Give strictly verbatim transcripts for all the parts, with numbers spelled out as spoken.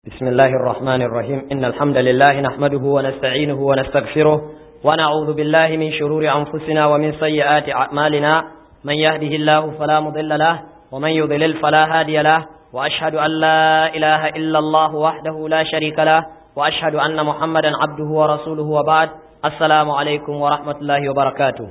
بسم الله الرحمن الرحيم إن الحمد لله نحمده ونستعينه ونستغفره ونعوذ بالله من شرور أنفسنا ومن سيئات أعمالنا من يهده الله فلا مضل له ومن يضلل فلا هادي له وأشهد أن لا إله إلا الله وحده لا شريك له وأشهد أن محمدا عبده ورسوله وبعد السلام عليكم ورحمة الله وبركاته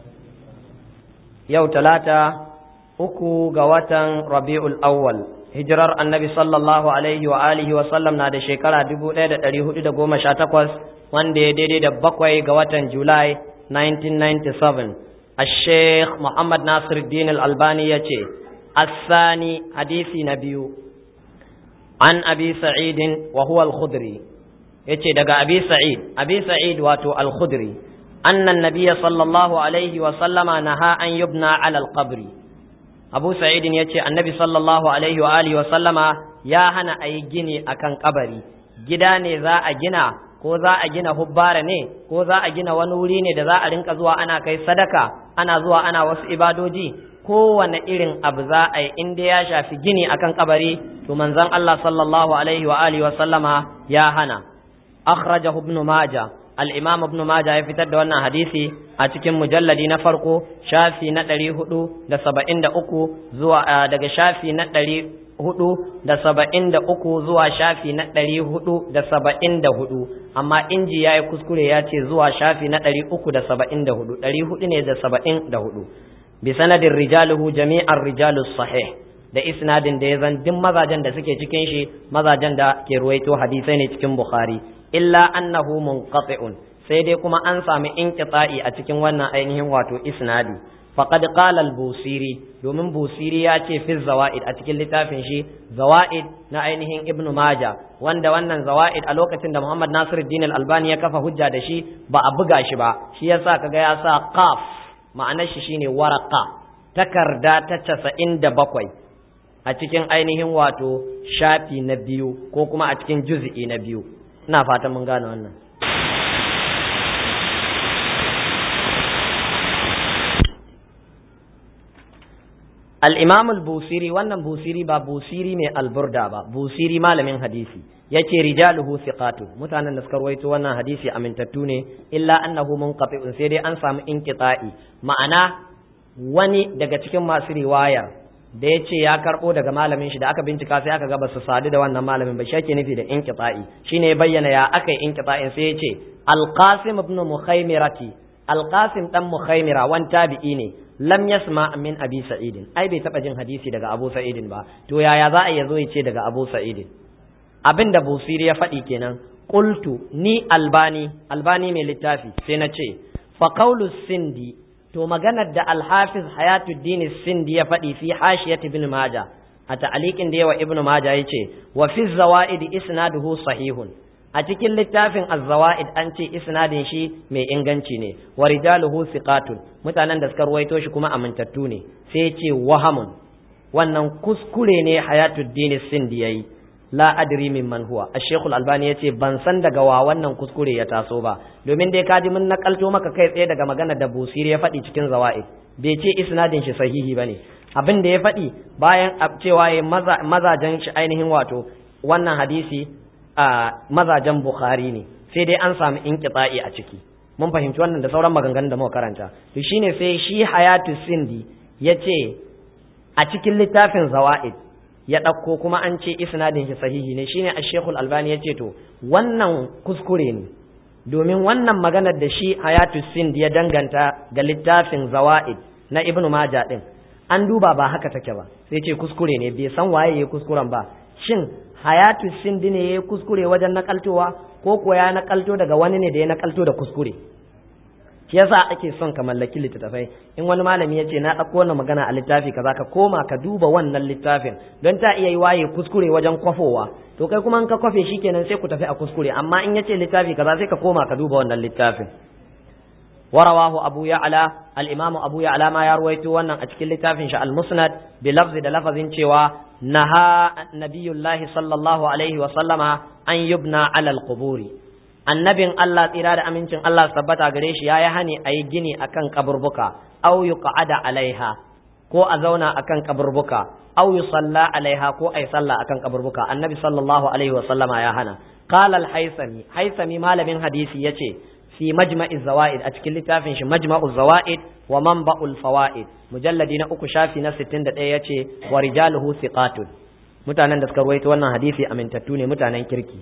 يوم ثلاثة أكو قوة ربيع الأول hijirar annabi sallallahu alaihi wa alihi wa sallam na da shekara dubu ɗaya da ɗari hudu da goma sha takwas wanda ya daidai da bakwai ga watan Julai nineteen ninety-seven. Al-Sheikh Muhammad Nasiruddin Al-Albani ya ce, As-sani hadisi na biyu, an Abi Sa'idin wa huwa Al-Khudri, ya ce daga Abi Sa'id, Abi Sa'id wato Al-Khudri, annan nabiya sallallahu alaihi wa sallama naha an yubna ala al-qabri. Abu Sa'idin ya ce annabi sallallahu alaihi wa alihi wa sallama ya hana a yi gini a kan kabari, gida ne za a gina ko za a gina hubbara ne ko za a gina wani wuri ne da za a rinka zuwa ana kai sadaka ana zuwa ana wasu ibadoji, kowane irin abu za a yi inda ya shafi gini a kan kabari to manzon Allah sallallahu alaihi wa alihi wa sallama ya hana. Akhrajahu Ibn Majah, al-Imam Ibn Majah ya fitar da wannan hadisi a cikin mujalladi na farko shafi na ɗari hudu da saba'in da uku zuwa daga shafi na ɗari hudu da saba'in da uku zuwa shafi na ɗari hudu da saba'in da hudu, amma inji ya yi kuskure ya ce zuwa shafi na ɗari uku da saba'in da hudu, ɗari hudu ne da saba'in da hudu. Bi sanadin rijaluhu jami'ar rijalus sahih, da isnadin da ya zan duk mazajen da suke cikin shi mazajen da ke ruwaito hadisai ne cikin Bukhari, illa annahu munqati'un, sai dai kuma an sami inqita'i a cikin wannan ainihin wato isnadi. Faqad qala al-Busiri, domin Busiri ya ce fi zawaid a cikin littafin shi zawaid na ainihin Ibn Majah, wanda wannan zawaid a lokacin da Muhammad Nasiruddin Al-Albani ya kafa hujja da shi ba a buga shi ba, shi yasa kaga ya sa qaf, ma'anar shi shine waraqa, takarda ta casa'in da bakwai a cikin ainihin wato shafi na biyu ko kuma a cikin juz'i na biyu. Ina fatan mun gane wannan. Al-Imam al-Busiri, wannan Busiri ba Busiri mai alburda ba, Busiri malamin hadisi, yace rijaluhu thiqatu, mutanen da suka rawaito wannan hadisi amintattu ne, illa annahu munqati'un, sai dai an samu inqita'i, ma'ana wani daga cikin masu riwayar da ya ce ya karɓo daga malamin shi da aka bincika sai aka ga ba su sadu da wannan malamin ba, shi ake nufi da inqita'i. Shine ya bayyana ya aka yi inqita'in, sai ya ce Al-Qasim ibn Mukhaymirati, Al-Qasim dan Mukhaymira wan tabi'i ne, lam yasma min Abi Sa'id, ai bai taba jin hadisi daga Abu Sa'id ba, to yaya za a yazo ya ce daga Abu Sa'id? Abinda Busiri ya faɗi kenan. Qultu ni Albani, Albani mai littafi, sai na ce fa qawlu Sindi, to maganar da Al-Hafiz Hayatuddin Sindi ya faɗi fi hashiyat Ibn Majah a ta'aliqin da yawa Ibn Majah yace wa fi zawaid isnaduhu sahihun, a cikin littafin Az-Zawaid an ce isnadin shi mai inganci ne, wa rijaluhu thiqatun, mutanen da suka ruwaito shi kuma amintattu ne, sai yace wahamun, wannan kuskure ne Hayatuddin Sindi yayi, la adri mimman huwa. Al-Sheikh Al-Albani yace ban san daga wa wannan kuskure ya taso ba, domin dai kaji mun nakalto maka kai tsaye daga magana da Busiri ya faɗi cikin Zawaid, bai ce isnadin shi sahihi bane. Abin da ya faɗi bayan cewa ya mazajen shi ainihin wato wannan hadisi a mazajen Bukhari ne, sai dai an samu inqita'i a ciki. Mun fahimci wannan da sauran maganganun da muka karanta. To shine sai shi Hayatu Sindi yace a cikin littafin Zawaid ya ɗauko kuma an ce isnadin shi sahihi ne, shine Al-Sheikh Al-Albani ya ce to wannan kuskure ne, domin wannan maganar da shi Hayatu Sindi ya danganta ga littafin Zawaid na Ibn Majah din, an duba ba haka take ba, sai ce kuskure ne, bai san waye yayi kuskuren ba. Shin Hayatu Sindi ne yayi kuskure wajen nakaltowa ko ko ya nakalto daga wani ne da ya nakalto da kuskure? Shi yasa ake son ka mallaki littattafai. In wani malami ya ce na ɗauko wannan magana a littafi kaza, ka koma ka duba wannan littafin, don ta iya yi waye kuskure wajen kwafowa, to kai kuma in ka kwafe shi kenan sai ku tafi a kuskure, amma in ya ce littafi kaza sai ka koma ka duba wannan littafin. Warawahu Abu Ya'la, al-Imam Abu Ya'la ma ya ruwaito wannan a cikin littafin shi al-Musnad bi lafzi da lafazin cewa naha nabiyullahi sallallahu alaihi wa sallama an yubna ala al-quburi, annabin Allah tsira da amincin Allah su tabbata gare shi yayi hani ayi gini akan kaburbuka, aw yuqada alaiha, ko a zauna akan kaburbuka aw yusalla alaiha ko ay salla akan kaburbuka annabi sallallahu alaihi wa sallama ya hana qala al-haythami haythami malamin hadisi yace fi majma'i zawaid a cikin littafin shi majma'u zawaid wa manba'ul fawaid mujalladi na uku shafi na sittin da ɗaya yace wa rijaluhu thiqatun mutanen da suka ruwaito wannan hadisi amintattu ne mutanen kirki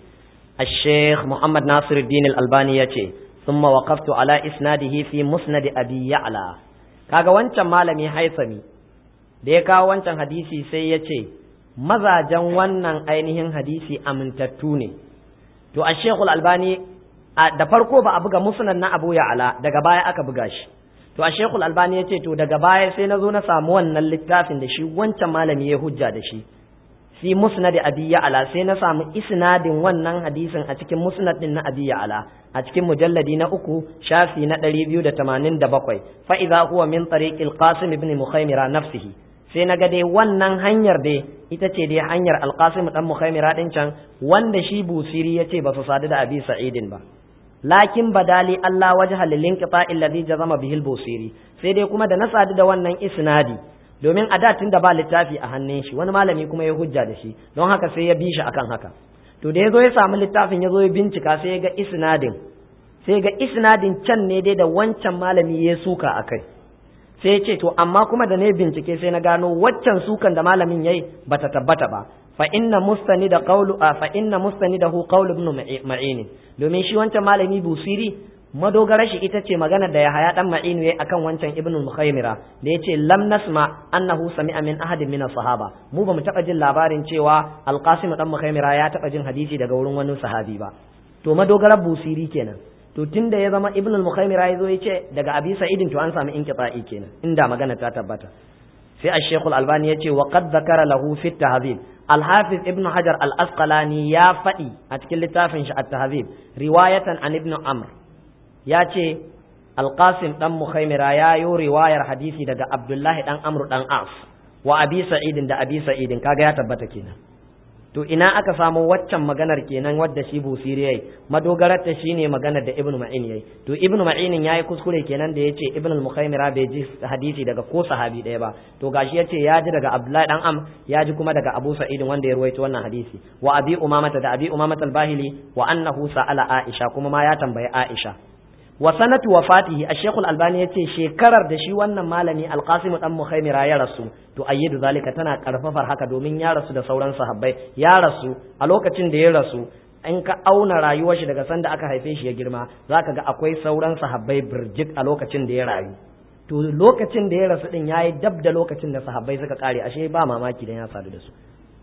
الشيخ محمد ناصر الدين الألباني يتي ثم وقفت على إسناده في مسند أبي يعلى kaga wancan malami haisami da ya kawo wancan hadisi sai ya ce mazajen wannan ainihin hadisi amintattu ne to a shekul albani da farko ba a buga musnad na abu ya'ala daga baya aka buga shi to a shekul albani ya ce to daga baya sai na zo na samu wannan littafin da shi wancan malami ya hujja da shi fi musnad abi ya'la sai na samu isnadin wannan hadisin a cikin musnad din na abi ya'la a cikin mujalladi na uku shafi na ɗari biyu da tamanin da bakwai fa idza huwa min tariqil qasim ibn mukhaymira nafsihi sai naga dai wannan hanyar dai ita ce dai hanyar alqasim dan mukhaymira din can wanda shi busiri yace ba su sadu da abi sa'idin ba lakin badali Allah wajha lil inqita alladhi jazama bihi al-busiri sai dai kuma da na sadu da wannan isnadi domin a da tun da ba littafi a hannun shi wani malami kuma ya hujja da shi don haka sai ya bi shi akan haka to da ya zo ya samu littafin ya zo ya bincika sai ya ga isnadin sai ga isnadin can ne dai da wancan malami ya suka akai sai ya ce to amma kuma da ne bincike sai na gano waccan sukan da malamin yayi bata tabbata ba fa inna mustanida qawlu fa inna mustanidahu qawlu ibn ma'in domin shi wancan malami busiri madogara shi ita ce magana da Yahaya dan Ma'inu yayi akan wancan Ibn al-Mukhaymira da yace lam nasma annahu sami'a min ahadin min as-sahaba mu ba mu taba jin labarin cewa Al-Qasim dan Mukhaymira ya taba jin hadisi daga wurin wani sahabi ba to madogara busiri kenan to tunda ya zama Ibn al-Mukhaymira yazo yace daga Abi Sa'idin to an samu inqita'i kenan inda magana ta tabbata sai Al-Sheikh Al-Albani yace wa qad zakara lahu fi at-tahzib Al-Hafiz Ibn Hajar Al-Asqalani ya faɗi a cikin littafin shi at-Tahzib riwayatan an Ibn Amr ya ce alƙasim ɗan mukhaimira ya yi riwayar hadisi daga abdullahi ɗan amru ɗan as wa abi sa'idin da abi sa'idin kaga ya tabbata kenan to ina aka samu waccan maganar kenan wadda shi busiri yayi madogarar ta shine maganar da ibnu ma'in yayi to ibnu ma'in yayi kuskure kenan da yace ibnu al-mukhaimira bai ji hadisi daga ko sahabi ɗaya ba to gashi yace ya ji daga abdullahi ɗan am ya ji kuma daga abu sa'idin wanda ya ruwaito wannan hadisi wa abi umamata da abi umamata al-bahili wa annahu sa'ala aisha kuma ma ya tambayi aisha wa sanatu wafatihi ash-shaykh al-albani yace shekarar da shi wannan malami al-qasim dan mukhaymira ya rasu to ayyidu zalika tana karfafar haka domin ya rasu da sauran sahabbai ya rasu a lokacin da ya rasu in ka auna rayuwar shi daga sanda aka haife shi ya girma zaka ga akwai sauran sahabbai birjik a lokacin da ya rayu to lokacin da ya rasu din yayi dab da lokacin da sahabbai suka kare ashe ba mamaki dan ya sadu da su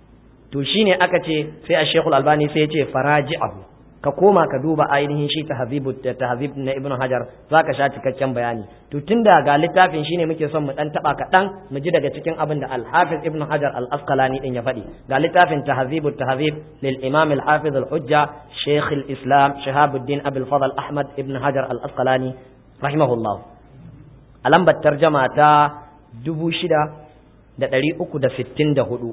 to shine aka ce sai ash-shaykh al-albani sai ya ce faraji'ahu ka koma ka duba ainihin shi tahzibu tahzib na ibnu hajar zaka sha cikakken bayani to tunda ga littafin shine muke son mu dan taba kadan mu ji daga cikin abin da al-hafiz ibnu hajar al-asqalani din ya faɗi ga littafin tahzibu tahzib lil imam al-hafiz al-hujja shaykh al-islam shahabuddin abul fadl ahmad ibnu hajar al-asqalani rahimahullah a lambar tarjama ta dubu shida da ɗari uku da sittin da hudu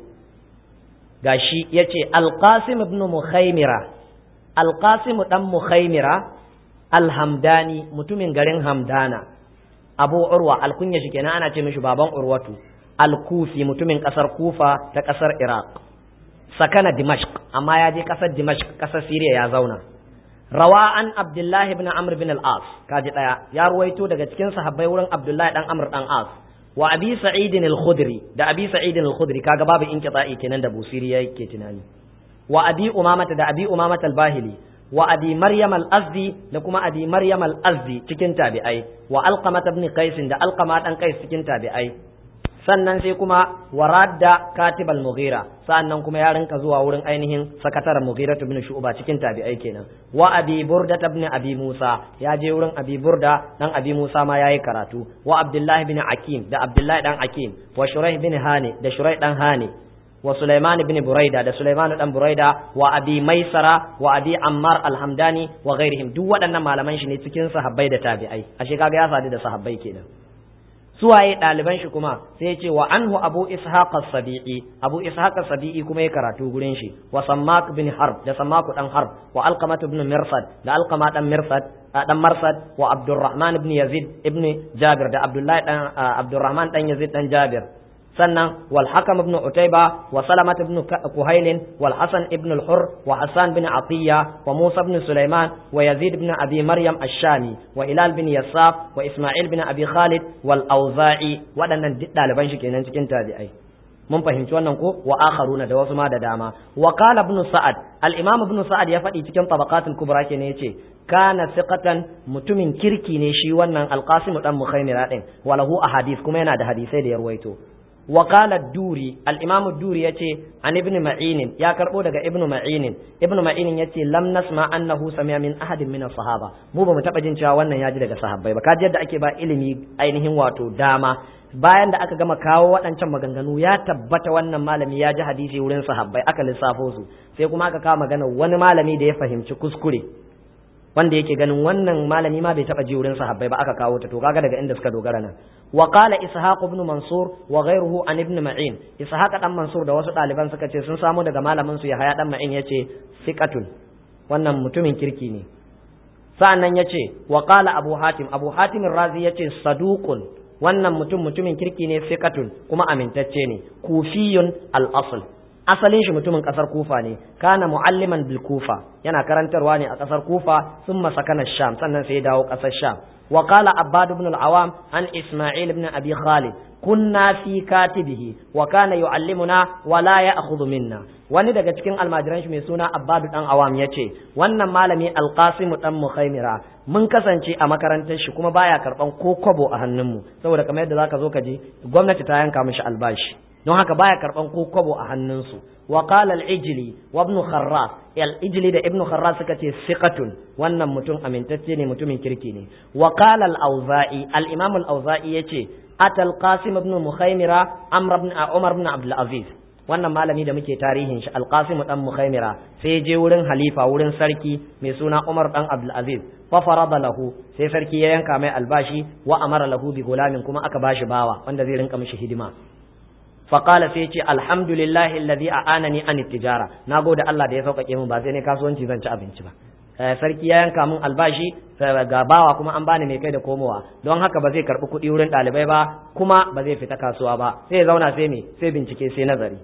gashi yace al-qasim ibn mukhaymira alƙasimu ɗan mukhaimira alhamdani mutumin garin hamdana abu urwa alkunya shi kenan ana ce mishi baban urwatu alkufi mutumin ƙasar kufa ta ƙasar iraq sakana dimashq amma ya je ƙasar dimashq ƙasar siriya ya zauna rawa an abdullahi ibn amr bin al-as kaji ɗaya ya ruwaito daga cikin sahabbai wurin abdullahi ɗan amr ɗan as wa abi sa'idin al-khudri da abi sa'idin al-khudri kaga babu inqita'i kenan da busiri yake tunani wa abi umamata da abi umamata al-bahili wa abi maryam al-azdi da kuma abi maryam al-azdi cikin tabi'ai wa alqamah ibn qais da alqama dan qais cikin tabi'ai sannan sai kuma waradda katib al-mughira sannan kuma ya rinka zuwa wurin ainihin sakataren mughira ibn shu'ba cikin tabi'ai kenan wa abi burda ibn abi musa ya je wurin abi burda dan abi musa ma yayi karatu wa abdullah ibn akim da abdullah dan akim wa shuraih ibn hani da shuraih dan hani wa Sulaiman ibn Buraida da Sulaiman dan Buraida wa Abi Maisara wa Abi Ammar al-Hamdani wa ghairihim duk waɗannan malaman shi ne cikin sahabbai da tabi'ai ashe kaga ya sadu da sahabbai kenan suwaye ɗaliban shi kuma sai ya ce wa anhu Abu Ishaq as-Sabi'i Abu Ishaq as-Sabi'i kuma ya karatu gurin shi wa Sammak ibn Harb da Sammak dan Harb wa Alqamah ibn Mirsad da Alqamah dan Mirsad dan Marsad wa Abdurrahman ibn Yazid ibn Jabir da Abdullah dan Abdurrahman dan Yazid dan Jabir sannan wal hakam ibn utayba wa salamat ibn kuhail wal hasan ibn al hurr wa hasan bin atiya wa musa ibn sulaiman wa yazid ibn abi maryam ash-shami wa ilal bin yasaf wa isma'il bin abi khalid wal auza'i waɗannan duk ɗaliban shi kenan cikin tabi'ai mun fahimci wannan ko wa akharuna da wasu ma da dama wa qala ibn sa'ad al-imam ibn sa'ad ya faɗi cikin tabaqatul kubra kenan yace kana thiqatan mutumin kirki ne shi wannan al-qasim dan mukhaymira din walahu ahadith kuma yana da hadisai da ya ruwaito wa qala ad-duri al-imam ad-duri yace an ibn ma'in ya karbo daga ibn ma'in ibn ma'in yace lam nasma annahu sami'a min ahadin min as-sahaba mu ba mu taba jin cewa wannan ya ji daga sahabbai ba kaji yadda ake ba ilimi ainihin wato dama bayan da aka gama kawo waɗancan maganganu ya tabbata wannan malami ya ji hadisi wurin sahabbai aka lissafo su sai kuma aka kawo magana wani malami da ya fahimci kuskure wanda yake ganin wannan malami ma bai taba ji wurin sahabbai ba aka kawo ta to kaga daga inda suka dogara nan wa qala ishaq ibn mansur wa ghayruhu an ibn ma'in ishaq dan mansur da wasu ɗaliban suka ce sun samu daga malamin su yahya dan ma'in yace siqatun wannan mutumin kirki ne sa'annan yace wa qala abu hatim abu hatim razi yace saduqun wannan mutum mutumin kirki ne fiqatun kuma amintacce ne kufiyun al-asl asalin shi mutumin kasar kufa ne kana mualliman bil kufa yana karantarwa ne a kasar kufa thumma sakana sham sannan sai ya dawo kasar sham wa qala abbad ibn al-awam an isma'il ibn abi khalid kunna fi katibihi wa kana yuallimuna wa la ya'khudhu minna wani daga cikin almajiran shi mai suna abbad dan awam yace wannan malami al-qasim dan mukhaymira mun kasance a makarantar shi kuma baya karban ko kwabo a hannunmu saboda kamar yadda zaka zo ka ji gwamnati ta yanka mishi albashi don haka baya karban ko kwabo a hannunsu wa qala al-ijli wa ibn kharras al-ijli da ibn kharras suka ce siqatun wannan mutum amintacce ne mutumin kirki ne wa qala al-auza'i al-imam al-auza'i yace atal qasim ibn mukhaymira amr ibn umar ibn abdul aziz wannan malami da muke tarihin shi al-qasim dan mukhaymira sai je wurin halifa wurin sarki mai suna umar dan abdul aziz fa farada lahu sai sarki ya yanka mai albashi wa amara lahu bi gulamin kuma aka bashi bawa wanda zai rinka mishi hidima faƙala sai ce alhamdulillahi alladhi a'anani an tijara nagode Allah da ya sauƙaƙe min ba sai ne kasuwanci zan ci abinci ba sarki ya yanka min albashi ga bawa kuma an bani mai kai da komowa don haka ba zai karɓi kuɗi wurin ɗalibai ba kuma ba zai fita kasuwa ba sai ya zauna sai me sai bincike sai nazari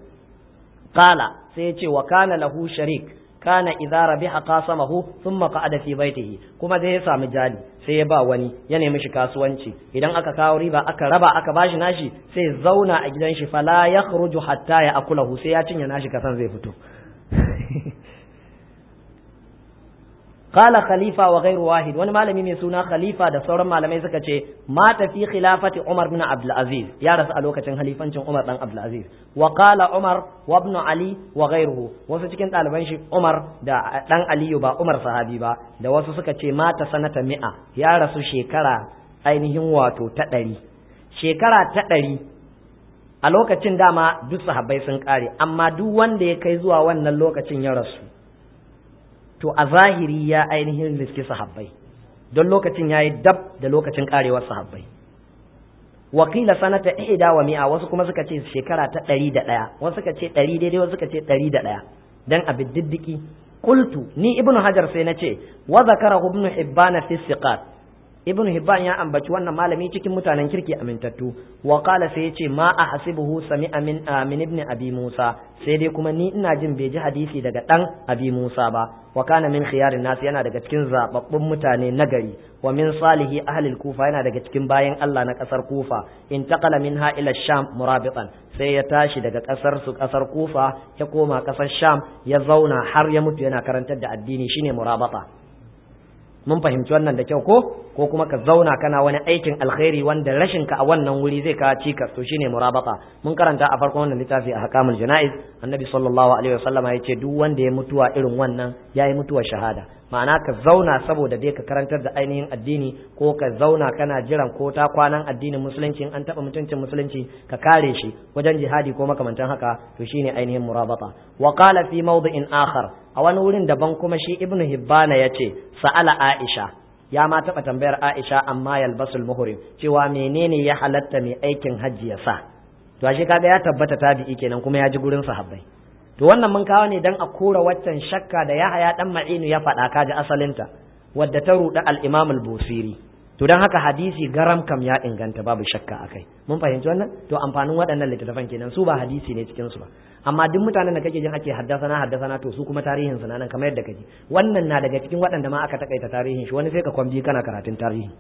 qala sai ya ce wa kana lahu sharik kana idza rabiha qasamahu thumma qa'ada fi baitihi kuma zai samu jali sai ya ba wani ya nemi shi kasuwanci idan aka kawo riba aka raba aka bashi nashi sai zauna a gidan shi fala yakhruju hatta ya akulahu sai ya cinye nashi kasan zai fito qala khalifa wa ghayru wahid wani malami mai suna khalifa da sauran malamai suka ce mata fi khilafati umar bin abdul aziz ya rasu a lokacin halifancin umar dan abdul aziz wa qala umar wa ibn ali wa ghayruhu wasu cikin ɗaliban shi umar da dan aliyu ba umar sahabi ba da wasu suka ce mata sanata mi'a ya rasu shekara ainihin wato ta ɗari shekara ta ɗari a lokacin dama duk sahabbai sun kare amma duk wanda ya kai zuwa wannan lokacin ya rasu to a zahiri ya ainihin riski sahabbai don lokacin ya yi dab da lokacin karewar sahabbai wakila sanata ihda wa mi'a wasu kuma suka ce shekara ta ɗari da ɗaya wasu suka ce ɗari daidai wasu suka ce ɗari da ɗaya dan abin diddiki qultu ni ibnu hajar sai na ce wa zakara ibnu hibban fi siqat ibnu hibban ya ambaci wannan malami cikin mutanen kirki amintattu wa qala sai yace ma ahsibuhu sami'a min min ibn abi musa sai dai kuma ni ina jin bai ji hadisi daga dan abi musa ba wa kana min khiyarin nas yana daga cikin zababbun mutane nagari wa min salihi ahli kufa yana daga cikin bayan Allah na kasar kufa intaqala minha ila sham murabitan sai ya tashi daga kasar su kasar kufa ya koma kasar sham ya zauna har ya mutu yana karantar da addini shine murabata mun fahimci wannan da kyau ko ko kuma ka zauna kana wani aikin alkhairi wanda rashin ka a wannan wuri zai kawo cikas to shine murabata mun karanta a farkon wannan littafi a hakamul janaiz annabi sallallahu alaihi wasallama ya ce duk wanda ya mutuwa irin wannan yayi mutuwar shahada ma'ana ka zauna saboda dai ka karantar da ainihin addini ko ka zauna kana jiran ko ta kwanan addinin musulunci an taba mutuncin musulunci ka kare shi wajen jihadi ko makamantan haka to shine ainihin murabata wa qala fi mawdi'in akhar a wani wurin daban kuma shi ibnu hibbana yace sa'ala aisha ya ma taba tambayar aisha amma yalbasul muhrim cewa menene ya halatta mai aikin hajji ya sa to ashe kaga ya tabbata tabi'i kenan kuma ya ji gurin sahabbai to wannan mun kawo ne dan a kora waccan shakka da Yahaya dan Ma'inu ya faɗa kaji asalinta wadda ta ruɗa al-Imam al-Busiri to dan haka hadisi garam kam ya inganta babu shakka akai mun fahimci wannan to amfanin waɗannan littattafan kenan su ba hadisi ne cikin su ba amma duk mutanen da kake jin ake haddasana haddasana to su kuma tarihin su nan kamar yadda kake wannan na daga cikin waɗanda ma aka takaita tarihin shi wani sai ka kwambi kana karatun tarihi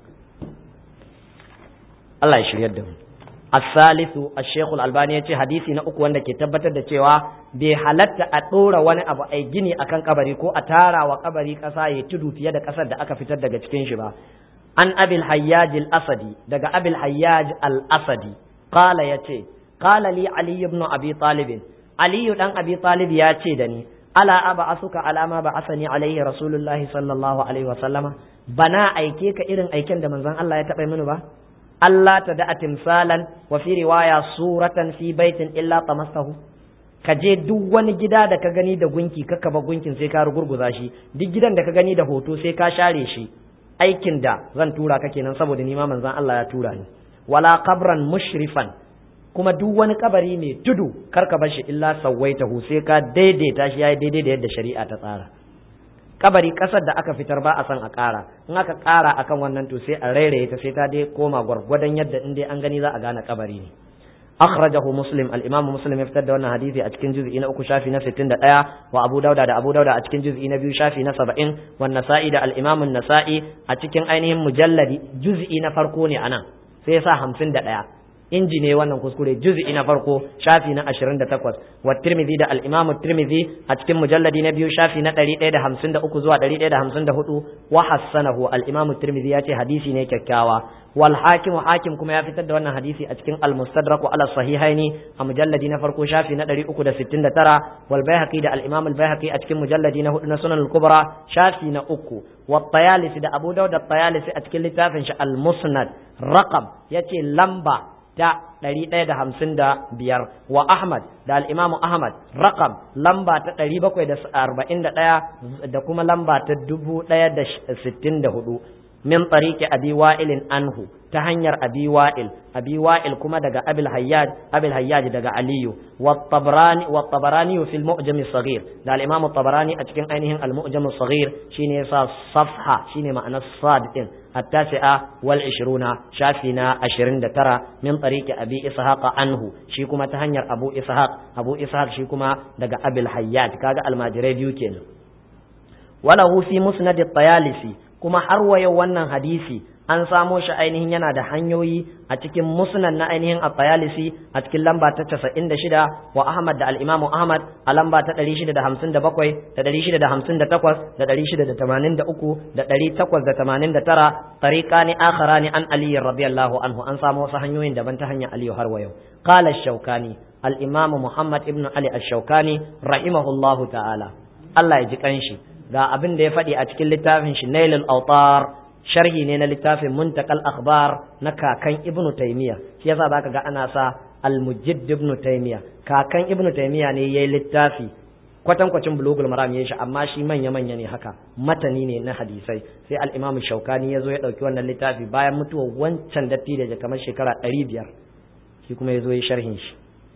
Allah ya shiryar da mu as-salisu ash-shaykh al-albani yace hadisi na uku wanda ke tabbatar da cewa bai halatta a dora wani abu ai gini akan kabari ko a tara wa kabari kasa ya tudu fiye da kasar da aka fitar daga cikin shi ba an abil hayyaj al-asadi daga abil hayyaj al-asadi qala yace qala li ali ibn abi talib ali dan abi talib ya ce da ni ala aba asuka alama ba asani alaihi rasulullahi sallallahu alaihi wa sallama bana aike ka irin aiken da manzon Allah ya taba mini ba Allah ta da timsalan wa fi riwaya suratan fi baitin illa tamastahu ka je duk wani gida da ka gani da gunki ka kaba gunkin sai ka rugurguza shi duk gidan da ka gani da hoto sai ka share shi aikin da zan tura ka kenan saboda ni ma manzon Allah ya tura ni wala qabran mushrifan kuma duk wani kabari mai tudu karka bar shi illa sawaitahu sai ka daidaita shi yayi daidai da yadda shari'a ta tsara kabari kasar da aka fitar ba a san a ƙara in aka ƙara akan wannan to sai a rairaye ta sai ta dai koma gwargwadon yadda in dai an gani za a gane kabari ne akhrajahu muslim al-imam muslim ya fitar da wannan hadisi a cikin juz'i na uku shafi na sittin da ɗaya wa abu dauda da abu dauda a cikin juz'i na biyu shafi na saba'in wa nasa'i da al-imam an-nasa'i a cikin ainihin mujalladi juz'i na farko ne anan sai ya sa hamsin da ɗaya inji ne wannan kuskure juz'i na farko shafi na ashirin da takwas wa tirmidhi da al-imam tirmidhi a cikin mujalladi na biyu shafi na ɗari ɗaya da hamsin da uku zuwa ɗari ɗaya da hamsin da hudu wa hassanahu al-imam tirmidhi ya ce hadisi ne kyakkyawa wal hakim hakim kuma ya fitar da wannan hadisi a cikin al-mustadrak ala sahihaini a mujalladi na farko shafi na ɗari uku da sittin da tara wal baihaqi da al-imam al-baihaqi a cikin mujalladi na hudu na sunan al-kubra shafi na uku wa tayalisi da abu dawud da tayalisi a cikin littafin shi al-musnad raqam yace lamba ta ɗari ɗaya da hamsin da biyar wa Ahmad da al'imamu Ahmad rakam lamba ta ɗari bakwai da arba'in da ɗaya da kuma lamba ta dubu ɗaya da sittin da hudu min tsariki abi wa'ilin anhu ta hanyar abi wa'il abi wa'il kuma daga abil hayyaj abil hayyaj daga aliyu wa tabarani wa tabarani fi al-mu'jam as-saghir da al-imam tabarani a cikin ainihin al-mu'jam as-saghir shine yasa safha shine ma'anar sad din التاسعة والعشرون شافنا عشرين دترى من طريق أبي إسحاق عنه شيكما تهنير أبو إسحاق أبو إسحاق شيكما دقى أبي الحيات كاغا الماجري بيوكين وله في مسند الطيالسي كما حروي وانا حديثي an samo shi ainihin yana da hanyoyi a cikin musnad na ainihin at-Tayalisi a cikin lamba ta casa'in da shida wa Ahmad da al-Imam Ahmad a lamba ta ɗari shida da hamsin da bakwai da ɗari shida da hamsin da takwas da ɗari shida da tamanin da uku da ɗari takwas da tamanin da tara tariqani akharani an Ali radiyallahu anhu an samo wasu hanyoyin daban ta hanyar Ali har wa yau qala ash-Shawkani al-Imam Muhammad ibn Ali ash-Shawkani rahimahullahu ta'ala Allah ya ji kanshi ga abin da ya faɗi a cikin littafin shi Nailul Awtar sharhi ne na littafin muntakal akhbar na kakan ibnu taymiya shi yasa zaka ga ana sa al-mujaddid ibnu taymiya kakan ibnu taymiya ne yayi littafi kwatankwacin bulugul maram yayin shi amma shi manya manya ne haka matani ne na hadisai sai al-imam shaukani yazo ya dauki wannan littafi bayan mutuwar wancan datti da kamar shekara ɗari biyar shi kuma yazo ya sharhin shi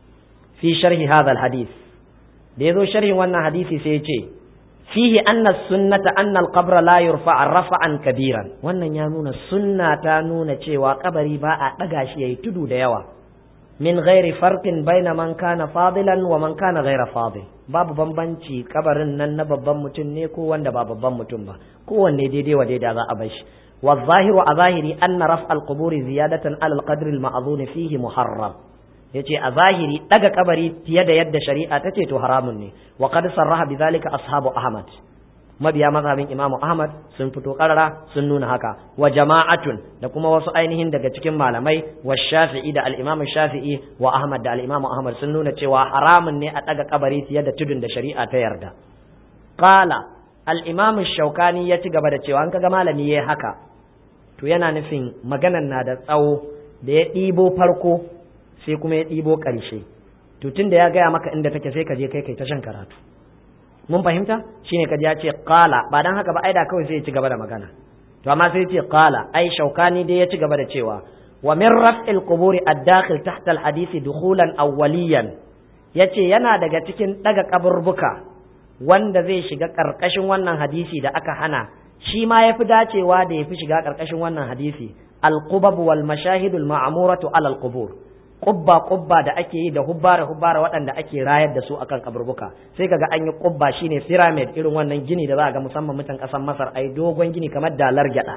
fi sharhi hadha al-hadith da yazo sharhin wannan hadisi sai ya ce fihi anna sunnata anna al-qabra la yurfa' rafa'an kabiran wannan ya nuna sunna ta nuna cewa kabari ba a daga shi yayi tudu da yawa min ghairi farqin baina man kana fadilan wa man kana ghaira fadil babu bambanci kabarin nan na babban mutum ne ko wanda ba babban mutum ba kowanne daidai wa daidai za a bar shi wa zahiru a zahiri anna raf' al-quburi ziyadatan ala al-qadr al-ma'zun fihi muharram yace a zahiri daga kabari fiye da yadda shari'a tace to haramun ne wa qad sarraha bidhalika ashabu ahmad mabiya mazhabin imamu ahmad sun fito karara sun nuna haka wa jama'atun da kuma wasu ainihin daga cikin malamai wa shafi'i da al-imam shafi'i wa ahmad da al-imam ahmad sun nuna cewa haramun ne a daga kabari fiye da tudun da shari'a ta yarda qala al-imam shaukani ya ci gaba da cewa an kaga malami yayi haka to yana nufin maganan na da tsawo da ya ɗibo farko sai kuma ya ɗibo ƙarshe to tun da ya gaya maka inda take sai ka je kai kai ta shan karatu mun fahimta shine kaji ya ce qala ba dan haka ba aida kawai sai ya ci gaba da magana to amma sai ya ce qala ai shaukani dai ya ci gaba da cewa wa min raf'il quburi ad-dakhil tahta al-hadith dukhulan awwaliyan yace yana daga cikin daga kaburbuka wanda zai shiga karkashin wannan hadisi da aka hana shi ma yafi dacewa da yafi shiga karkashin wannan hadisi al-qubab wal mashahidul ma'muratu ala al-qubur kubba kubba da ake yi da hubbara hubbara waɗanda ake rayar da su akan kaburbuka sai kaga an yi kubba shine pyramid irin wannan gini da za a ga musamman mutan ƙasar Masar ai dogon gini kamar dalar gyada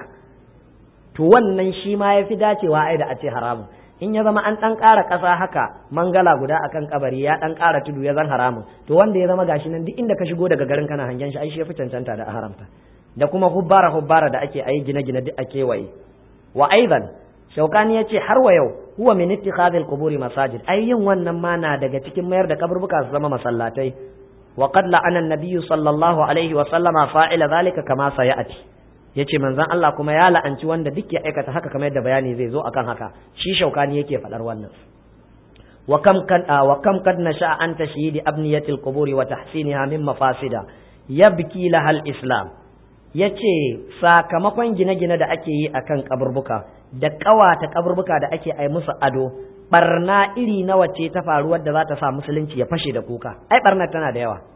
to wannan shi ma yafi dacewa ai da a ce haramun in ya zama an dan ƙara ƙasa haka mangala guda akan kabari ya dan ƙara tudu ya zan haramun to wanda ya zama gashi nan duk inda ka shigo daga garin kana hangen shi ai shi yafi cancanta da haramta da kuma hubbara hubbara da ake ai gine gine duk ake waye wa aidan Shaukani ya ce har wa yau huwa min ittikhadhil quburi masajid ai yin wannan ma na daga cikin mayar da kaburbuka su zama masallatai wa qad la'ana an-nabiy sallallahu alaihi wa sallama fa'ila zalika kama sayati yace manzon Allah kuma ya la'anci wanda duk ya aikata haka kamar yadda bayani zai zo akan haka shi Shaukani yake fadar wannan wa kam kan wa kam kad nasha an tashyidi abniyatil quburi wa tahsiniha min mafasida yabki lahal islam yace sakamakon gine-gine da ake yi akan kaburbuka da ƙawata kaburbuka da ake ai musu ado barna iri nawa ce ta faru wadda za ta sa musulunci ya fashe da kuka ai barnar tana da yawa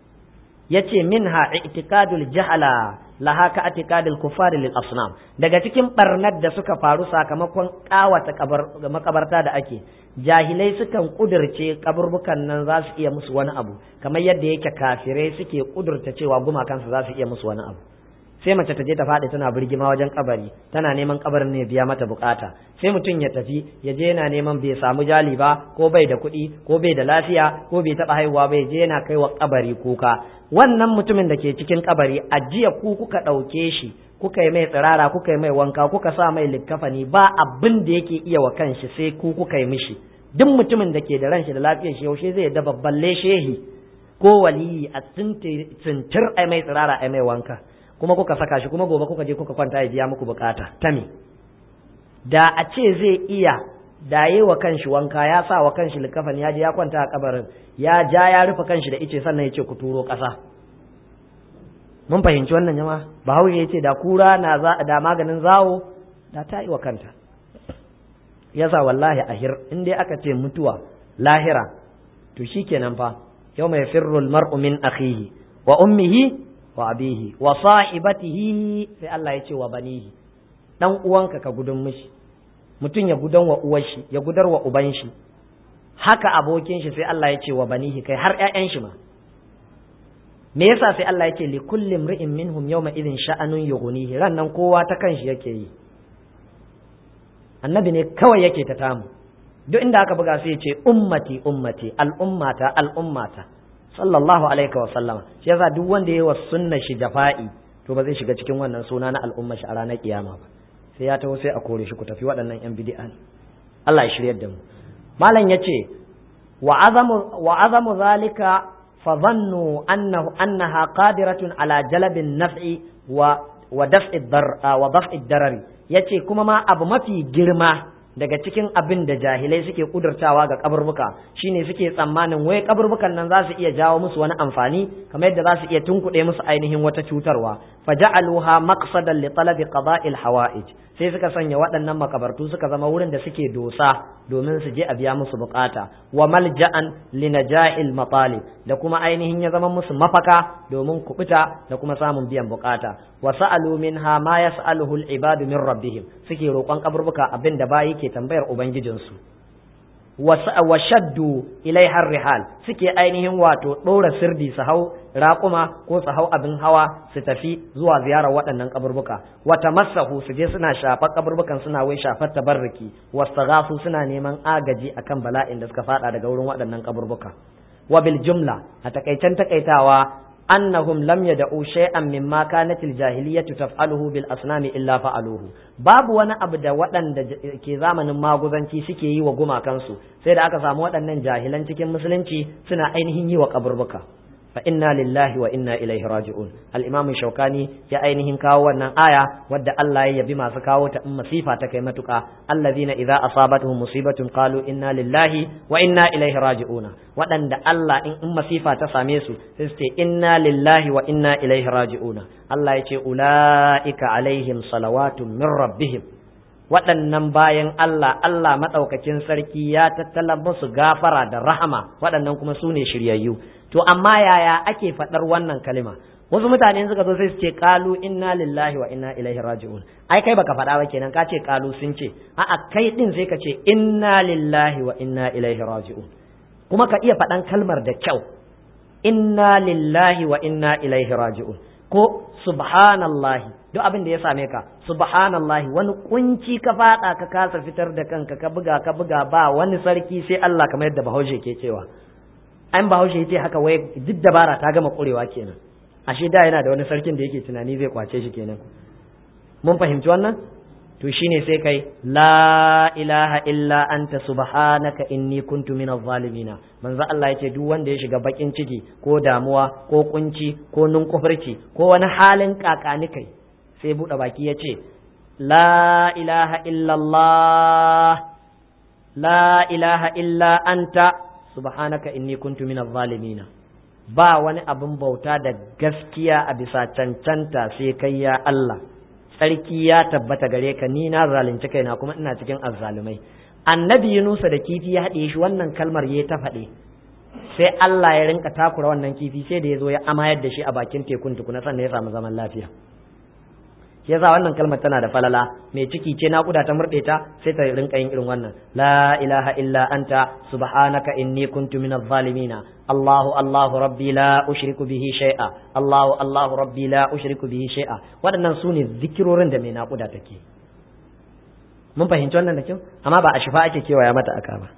yace minha i'tiqadul jahala laha ka i'tiqadul kuffar lil asnam daga cikin barnar da suka faru sakamakon ƙawata makabarta da ake jahilai sukan kudurce kaburbukan nan za su iya musu wani abu kamar yadda yake kafirai suke kudurta cewa gumakansu za su iya musu wani abu sai mace ta je ta faɗi tana birgima wajen kabari tana neman kabarin ne biya mata bukata sai mutum ya tafi ya je yana neman bai samu jali ba ko bai da kuɗi ko bai da lafiya ko bai taɓa haihuwa bai je yana kai wa kabari kuka wannan mutumin da ke cikin kabari a jiya ku kuka ɗauke shi kuka yi mai tsirara kuka yi mai wanka kuka sa mai likkafani ba abin da yake iya wa kanshi sai ku kuka yi mishi duk mutumin da ke da ran shi da lafiyar shi yaushe zai da babballe shehi ko waliyi a tsintir ai mai tsirara ai mai wanka kuma kuka saka shi kuma gobe kuka je kuka kwanta ya biya muku bukata ta me da a ce zai iya da yi wa kanshi wanka ya sa wa kanshi likafani ya je ya kwanta a kabarin ya ja ya rufe kanshi da ice sannan ya ce ku turo ƙasa mun fahimci wannan jama'a bahaushe ya ce da kura na da maganin zawo da ta yi wa kanta yasa wallahi ahir in dai aka ce mutuwa lahira to shikenan fa yau mai firrul mar'u min akhihi wa ummihi wa abihi wa sahibatihi sai Allah ya ce wa banihi dan uwanka ka gudun mishi mutum ya gudan wa uwar shi ya gudar wa uban shi haka abokin shi sai Allah ya ce wa banihi kai har ƴaƴan shi ma me yasa sai Allah ya ce li kulli imri'in minhum yawma idhin sha'anun yughnihi ran nan kowa ta kanshi yake yi annabi ne kawai yake ta tamu duk inda aka buga sai ya ce ummati ummati al'ummata al'ummata sallallahu alaihi wa sallama shi yasa duk wanda yayi wa sunna shi jafa'i to ba zai shiga cikin wannan suna na al'umma shi a ranar kiyama ba sai ya taho sai a kore shi ku tafi waɗannan yan bid'a Allah ya shiryar da mu malam yace wa azamu wa azamu zalika fa dhannu annahu annaha qadiratun ala jalabin naf'i wa wa daf'i dar wa daf'i darari yace kuma ma abu mafi girma daga cikin abin da jahilai suke kudurtawa ga kaburbuka shine suke tsammanin wai kaburbukan nan za su iya jawo musu wani amfani kamar yadda za su iya tunkuɗe musu ainihin wata cutarwa faja'aluha maqsadan li talabi qada'il hawa'ij sai suka sanya waɗannan makabartu suka zama wurin da suke dosa domin su je a biya musu bukata wa malja'an li naja'il matalib da kuma ainihin ya zama musu mafaka domin kubuta da kuma samun biyan bukata wa sa'alu minha ma yas'aluhu al-ibadu min rabbihim suke roƙon kaburbuka abin da bayi ke tambayar ubangijinsu wa shaddu ilaiha rihal suke ainihin wato ɗora sirdi su hau raƙuma ko su hau abin hawa su tafi zuwa ziyarar waɗannan kaburbuka wa tamassahu su je suna shafar kaburbukan suna wai shafar tabarruki wastaghasu suna neman agaji akan bala'in da suka fada daga wurin waɗannan kaburbuka wa bil jumla a takaicen takaitawa annahum lam yad'u shay'an mimma kanat al-jahiliyyah taf'aluhu bil asnami illa fa'aluhu babu wani abu da waɗanda ke zamanin maguzanci suke yi wa gumakansu sai da aka samu waɗannan jahilan cikin musulunci suna ainihin yi wa kaburbuka fa inna lillahi wa inna ilaihi raji'un al-imam shaukani ya ainihin kawo wannan aya wadda Allah ya yabi masu kawo ta in masifa ta kai matuka allazina idza asabatuhum musibatun qalu inna lillahi wa inna ilaihi raji'una waɗanda Allah in in masifa ta same su sai su ce inna lillahi wa inna ilaihi raji'una Allah ya ce ulaika alaihim salawatun min rabbihim waɗannan bayan Allah Allah maɗaukakin sarki ya tattala musu gafara da rahama waɗannan kuma su ne shiryayyu to amma yaya ake faɗar wannan kalima wasu mutane suka zo sai su ce qalu inna lillahi wa inna ilaihi raji'un ai kai baka faɗa ba kenan ka ce qalu sun ce a'a kai din sai ka ce inna lillahi wa inna ilaihi raji'un kuma ka iya faɗan kalmar da kyau inna lillahi wa inna ilaihi raji'un ko subhanallahi duk abin da ya same ka subhanallahi wani kunci ka faɗa ka kasa fitar da kanka ka buga ka buga ba wani sarki sai Allah kamar yadda Bahaushe ke cewa an Bahaushe yace haka wai duk dabara ta gama kurewa kenan ashe da yana da wani sarkin da yake tunani zai kwace shi kenan mun fahimci wannan to shine sai kai la ilaha illa anta subhanaka inni kuntu minaz zalimin manzo Allah yace duk wanda ya shiga bakin ciki ko damuwa ko kunci ko nunkufurci ko wani halin kakani kai sai bude baki yace la ilaha illa Allah la ilaha illa anta subhanaka inni kuntu minaz zalimin ba wani abin bauta da gaskiya a bisa cancanta sai kai ya Allah sarki ya tabbata gare ka ni na zalunci kaina kuma ina cikin azzalumai annabi Yunusa da kifi ya haɗe shi wannan kalmar ya ta faɗe sai Allah ya rinka takura wannan kifi sai da ya zo ya amayar da shi a bakin tekun tukuna sannan ya samu zaman lafiya yasa wannan kalmar tana da falala mai ciki ce naƙuda ta murɗe ta sai ta rinka yin irin wannan la ilaha illa anta subhanaka inni kuntu minaz zalimina Allahu Allahu rabbi la ushriku bihi shay'a Allahu Allahu rabbi la ushriku bihi shay'a waɗannan sune zikirorin da mai naƙuda take mun fahimci wannan da kyau amma ba a shifa ake kewaya mata aka ba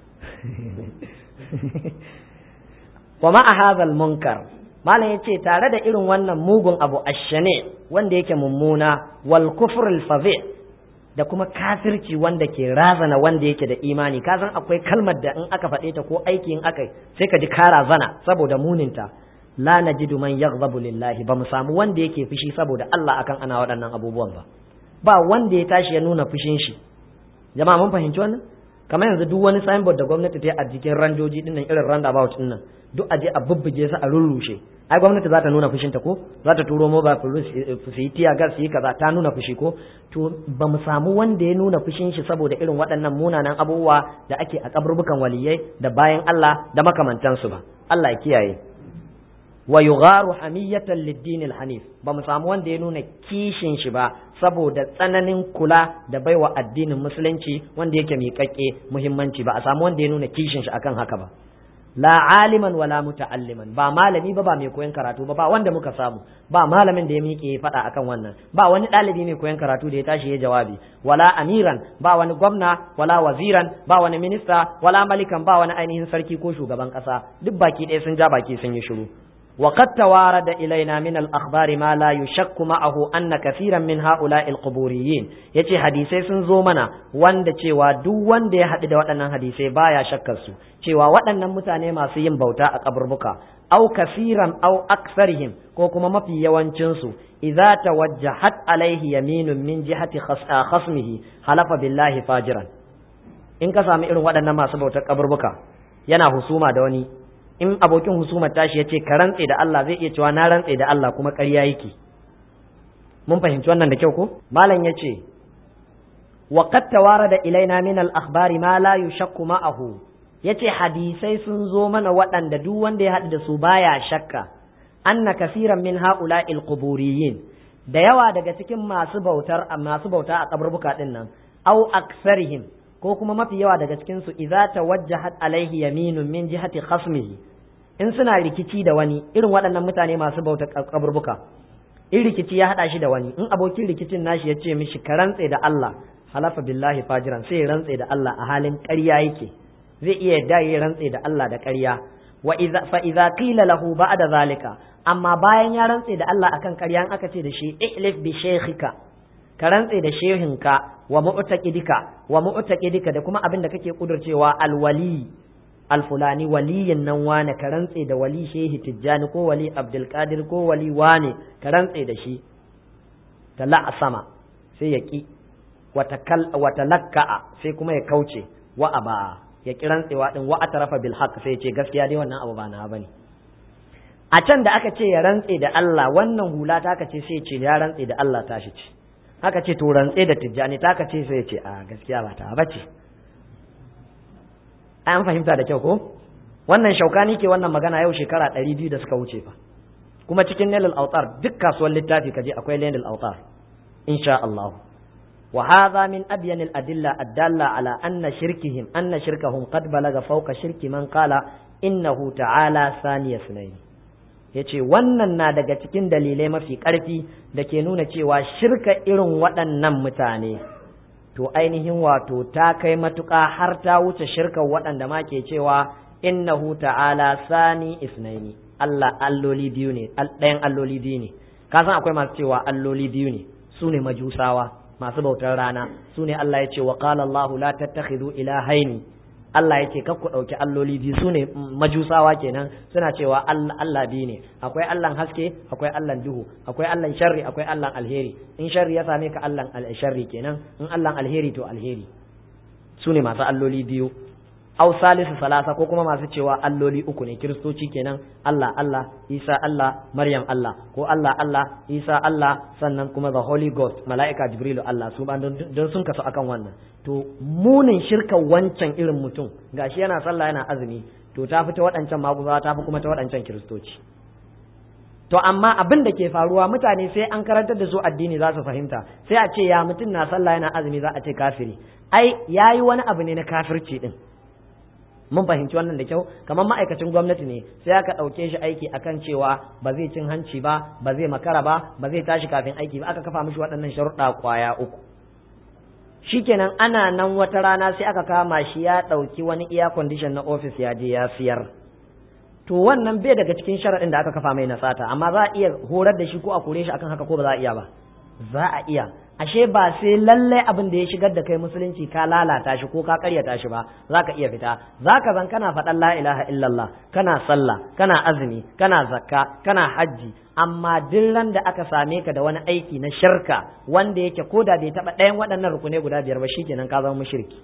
wa ma hadha munkar malam yace tare da irin wannan mugun abu ashane wanda yake mummuna wal kufr al fadhi da kuma kafirci wanda ke razana wanda yake da imani ka san akwai kalmar da in aka faɗe ta ko aiki in aka sai ka ji ka razana saboda muninta la najidu man yaghdabu lillahi ba mu samu wanda yake fushi saboda Allah akan ana waɗannan abubuwan ba ba wanda ya tashi ya nuna fushin shi jama'a mun fahimci wannan kamar yanzu duk wani signboard da gwamnati ta yi a jikin randoji dinnan irin roundabout dinnan duk aje a bubbuge su a rurrushe ai gwamnati za ta nuna fushinta ko za ta turo mobile police su yi tiya gas su yi kaza ta nuna fushi ko to ba mu samu wanda ya nuna fushin shi saboda irin waɗannan munanan abubuwa da ake a kaburbukan waliyai da bayan Allah da makamantansu ba Allah ya kiyaye wa yugharu hamiyatan lid-din al-hanif ba mu samu wanda ya nuna kishin shi ba saboda tsananin kula da baiwa addinin musulunci wanda yake miƙaƙƙe muhimmanci ba a samu wanda ya nuna kishin shi akan haka ba la aliman wala muta'alliman ba malami ba ba mai koyon karatu ba ba wanda muka samu ba malamin da ya miƙe ya faɗa akan wannan ba wani ɗalibi mai koyon karatu da ya tashi ya jawabi wala amiran ba wani gwamna wala waziran ba wani minista wala malikan ba wani ainihin sarki ko shugaban ƙasa duk baki ɗaya sun ja baki sun yi shiru وقد توارد إلينا من الأخبار ما لا يشك معه أن كثيرا من هؤلاء القبوريين يتي حديثي سنزو منا وند cewa duk wanda ya haɗu da waɗannan hadisai baya shakkar su cewa waɗannan mutane masu yin bauta a kaburbuka au kasiran au aksarihim ko kuma mafi yawancin su idza tawajjahat alaihi yaminun min jihati khasmihi halafa billahi fajiran in ka sami irin waɗannan masu bautar kaburbuka yana husuma da wani in abokin husumar tashi ya ce ka rantse da Allah zai iya cewa na rantse da Allah kuma ƙarya yake mun fahimci wannan da kyau ko malam ya ce wa qad tawarada ilaina min al akhbari ma la yushakku ma'ahu yace hadisai sun zo mana waɗanda duk wanda ya haɗu da su baya shakka anna kaseeran min haula'i al quburiyin da yawa daga cikin masu bautar masu bauta a kaburbuka din nan au aksarihim ko kuma mafi yawa daga cikin su idza tawajjahat alaihi yaminun min jihati khasmihi in suna rikici da wani irin waɗannan mutane masu bauta kaburbuka in rikici ya hada shi da wani in abokin rikicin nashi ya ce mishi ka rantse da Allah halafa billahi fajiran sai ya rantse da Allah a halin ƙarya yake zai iya yadda ya rantse da Allah da ƙarya wa idza fa idza qila lahu ba'da zalika amma bayan ya rantse da Allah akan ƙarya in aka ce da shi ihlif bi shaykhika ka rantse da shehinka wa mu'taqidika wa mu'taqidika da kuma abin da kake kudurcewa alwali alfulani waliyin nan wane ka rantse da wali shehi tijjani ko wali abdul qadir ko wali wane ka rantse da shi tala sama sai ya ki wata talakka sai kuma ya kauce wa aba ya ki rantsewa din wa atarafa bil haqq sai ya ce gaskiya dai wannan abu ba na bane a can da aka ce ya rantse da Allah wannan hula ta aka ce sai ya ce ya rantse da Allah tashi ce aka ce to rantse da tijjani ta aka ce sai ya ce a gaskiya ba ta bace an fahimta da kyau ko wannan shaukani ke wannan magana yau shekara ɗari biyu da suka wuce fa kuma cikin nailul autar duk kasuwar littafi kaje akwai nailul autar insha Allah. wa hadha min abyan al adilla adalla ala anna shirkihim anna shirkahum qad balaga fawqa shirki man qala innahu ta'ala saniya sunayn. yace wannan na daga cikin dalilai mafi karfi da ke nuna cewa shirka irin waɗannan mutane to ainihin wato ta kai matuƙa har ta wuce shirka waɗanda ma ke cewa innahu ta'ala sani isnaini, Allah alloli biyu ne, ɗayan alloli biyu ne. Ka san akwai masu cewa alloli biyu ne, su ne majusawa masu bautar rana, su ne Allah ya ce wa qala Allah la tattakhidhu ilahaini, Allah ya ce kar ku ɗauki alloli biyu, su ne majusawa kenan, suna cewa Allah Allah biyu ne, akwai Allahn haske, akwai Allahn duhu, akwai Allahn sharri, akwai Allahn alheri. In sharri ya same ka Allahn sharri kenan, in Allahn alheri to alheri. Su ne masu alloli biyu. Aw salisu salasa ko kuma masu cewa alloli uku ne, kiristoci kenan, Allah Allah, Isa Allah, Maryam Allah, ko Allah Allah, Isa Allah, sannan kuma the Holy Ghost, mala'ika Jibrilu Allah, su ba don sun kasu akan wannan. To munin shirka wancan irin mutum gashi yana sallah yana azumi, to ta fi ta waɗancan maguzawa, ta fi kuma ta waɗancan kiristoci. To amma abin da ke faruwa mutane sai an karantar da su addini za su fahimta, sai a ce ya mutum na sallah yana azumi za a ce kafiri, ai yayi wani abu ne na kafirci din. Mun fahimci wannan da kyau, kamar ma'aikacin gwamnati ne sai aka ɗauke shi aiki akan cewa ba zai cin hanci ba, ba zai makara ba, ba zai tashi kafin aiki ba, aka kafa mishi waɗannan sharuɗa kwaya uku. Shikenan ana nan wata rana sai aka kama shi ya ɗauki wani air condition na office ya je ya siyar. To wannan bai daga cikin sharaɗin da aka kafa mai na sata, amma za a iya horar da shi ko a kore shi akan haka ko ba za a iya ba? Za a iya. Ashe ba sai lallai abin da ya shigar da kai musulunci ka lalata shi ko ka karyata shi ba, za ka iya fita. Za ka zan kana faɗan la ilaha illallah, kana sallah, kana azumi, kana zakka, kana hajji, amma duk ran da aka same ka da wani aiki na shirka wanda yake ko da bai taɓa ɗayan waɗannan rukunai guda biyar ba, shikenan ka zama mushriki.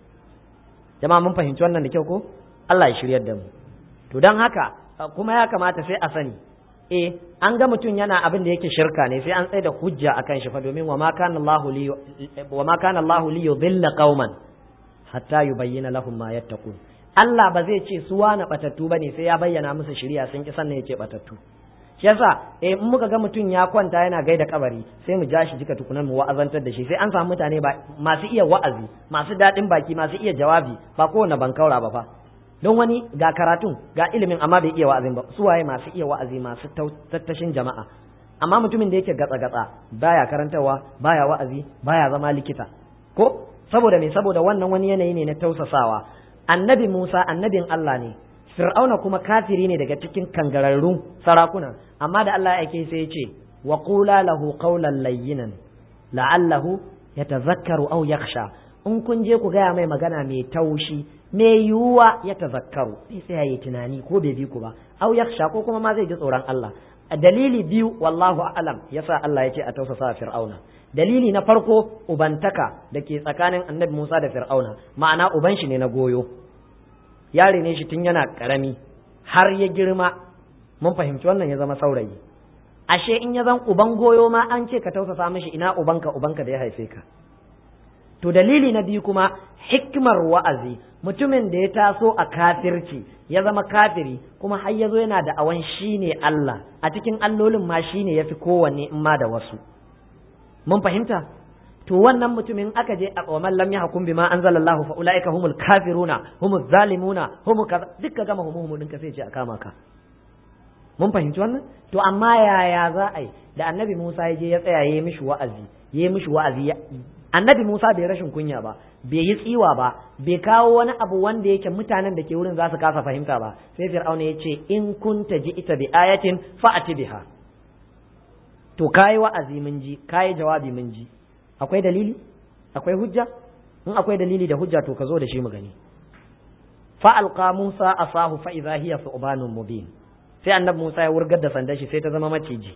Jama'a mun fahimci wannan da kyau ko? Allah ya shiryar da mu. To don haka kuma ya kamata sai a sani, eh an ga mutum yana abin da yake shirka ne sai an tsaye da hujja akan shi fa, domin wa ma kana Allahu li wa ma kana Allahu li yudilla qauman hatta yubayyana lahum ma yattaqun. Allah ba zai ce su wani batattu bane sai ya bayyana musu shari'a sun ki sannan yake batattu. Shi yasa eh in muka ga mutum ya kwanta yana gaida kabari sai mu ja shi jika tukunan mu wa'azantar da shi, sai an samu mutane ba masu iya wa'azi, masu dadin baki, masu iya jawabi, ba kowanne bankaura ba fa. Don wani ga karatun ga ilimin amma bai iya wa'azin ba, su waye masu iya wa'azi, masu tattashin jama'a. Amma mutumin da yake gatsa gatsa baya karantarwa, baya wa'azi, baya zama likita, ko saboda me? Saboda wannan wani yanayi ne na tausasawa. Annabi Musa annabin Allah ne, Fir'auna kuma kafiri ne daga cikin kangararrun sarakuna, amma da Allah ya aike sai ya ce wa qula lahu qawlan layyinan la'allahu yatazakkaru aw yakhsha. In kun je ku gaya mai magana mai taushi, mai yiwuwa ya tazakkaru, sai ya yi tunani ko bai bi ku ba, au yakhsha ko kuma ma zai ji tsoron Allah. Dalili biyu wallahu a'lam yasa Allah ya ce a tausasa Fir'auna. Dalili na farko ubantaka da ke tsakanin Annabi Musa da Fir'auna, ma'ana uban shi ne na goyo, yare ne shi tun yana karami har ya girma. Mun fahimci wannan, ya zama saurayi. Ashe in ya zan uban goyo ma an ce ka tausasa mishi, ina ubanka ubanka da ya haife ka. To dalili na biyu kuma hikmar wa'azi, mutumin da ya taso a kafirci ya zama kafiri kuma har yazo yana da awan shine Allah, a cikin allolin ma shine yafi kowanne in ma da wasu. Mun fahimta? To wannan mutumin aka je a man lam yahkum bima anzalallahu fa ulaika humul kafiruna humuz zalimuna humu kaza, dukka gama humu humu din ka sai ce a kama ka. Mun fahimci wannan? To amma yaya za a yi da Annabi Musa ya je ya tsaya yayi mishi wa'azi, yayi mishi wa'azi. Annabi Musa bai rashin kunya ba, bai yi tsiwa ba, bai kawo wani abu wanda yake mutanen da ke wurin za su kasa fahimta ba. Sai Fir'auna ya ce in kunta ji'ita bi ayatin fa'ati biha. To kai wa'azi mun ji, kai jawabi mun ji. Akwai dalili? Akwai hujja? In akwai dalili da hujja to ka zo da shi mu gani. Fa alqa Musa asahu fa idha hiya thubanun mubin. Sai Annabi Musa ya wurgar da sandar shi sai ta zama maciji.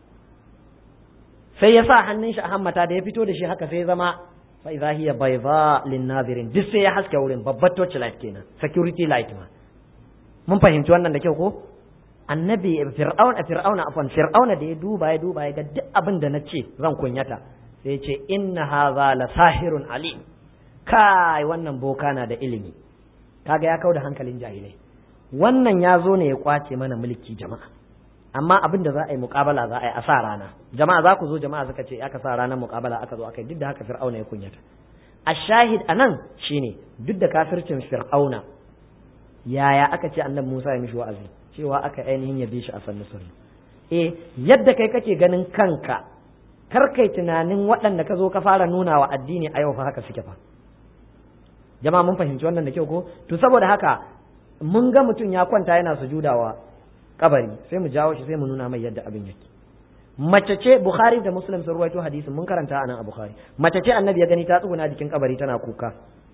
Sai ya sa hannun shi a hammata, da ya fito da shi haka sai zama fa idza hiya bayda lin nadirin, duk sai ya haske wurin, babbar torch light kenan, security light ma. Mun fahimci wannan da kyau ko? Annabi Fir'auna Fir'auna afan Fir'auna da ya duba ya duba ya ga duk abin da na ce zan kunyata, sai ya ce inna hadha la sahirun alim. Kai wannan boka na da ilimi. Kaga ya kauda hankalin jahilai. Wannan ya zo ne ya kwace mana mulki jama'a. amma abin da za a yi muƙabala za a yi a sa rana jama'a za ku zo jama'a suka ce aka sa ranar muƙabala aka zo aka yi duk da haka fir'auna ya kunyata a shahid anan shine duk da kafircin fir'auna yaya aka ce annabi Musa ya mishi wa'azi cewa aka ainihin ya bi shi a sannu sannu eh yadda kai kake ganin kanka kar kai tunanin waɗanda ka zo ka fara nuna wa addini a yau fa haka suke fa jama'a mun fahimci wannan da kyau ko to saboda haka mun ga mutum ya kwanta yana sujudawa kabari sai mu jawo shi sai mu nuna mai yadda abin yake mace ce Bukhari da Muslim sun ruwaito hadisin mun karanta anan a Bukhari mace ce annabi ya gani ta tsuguna jikin kabari tana kuka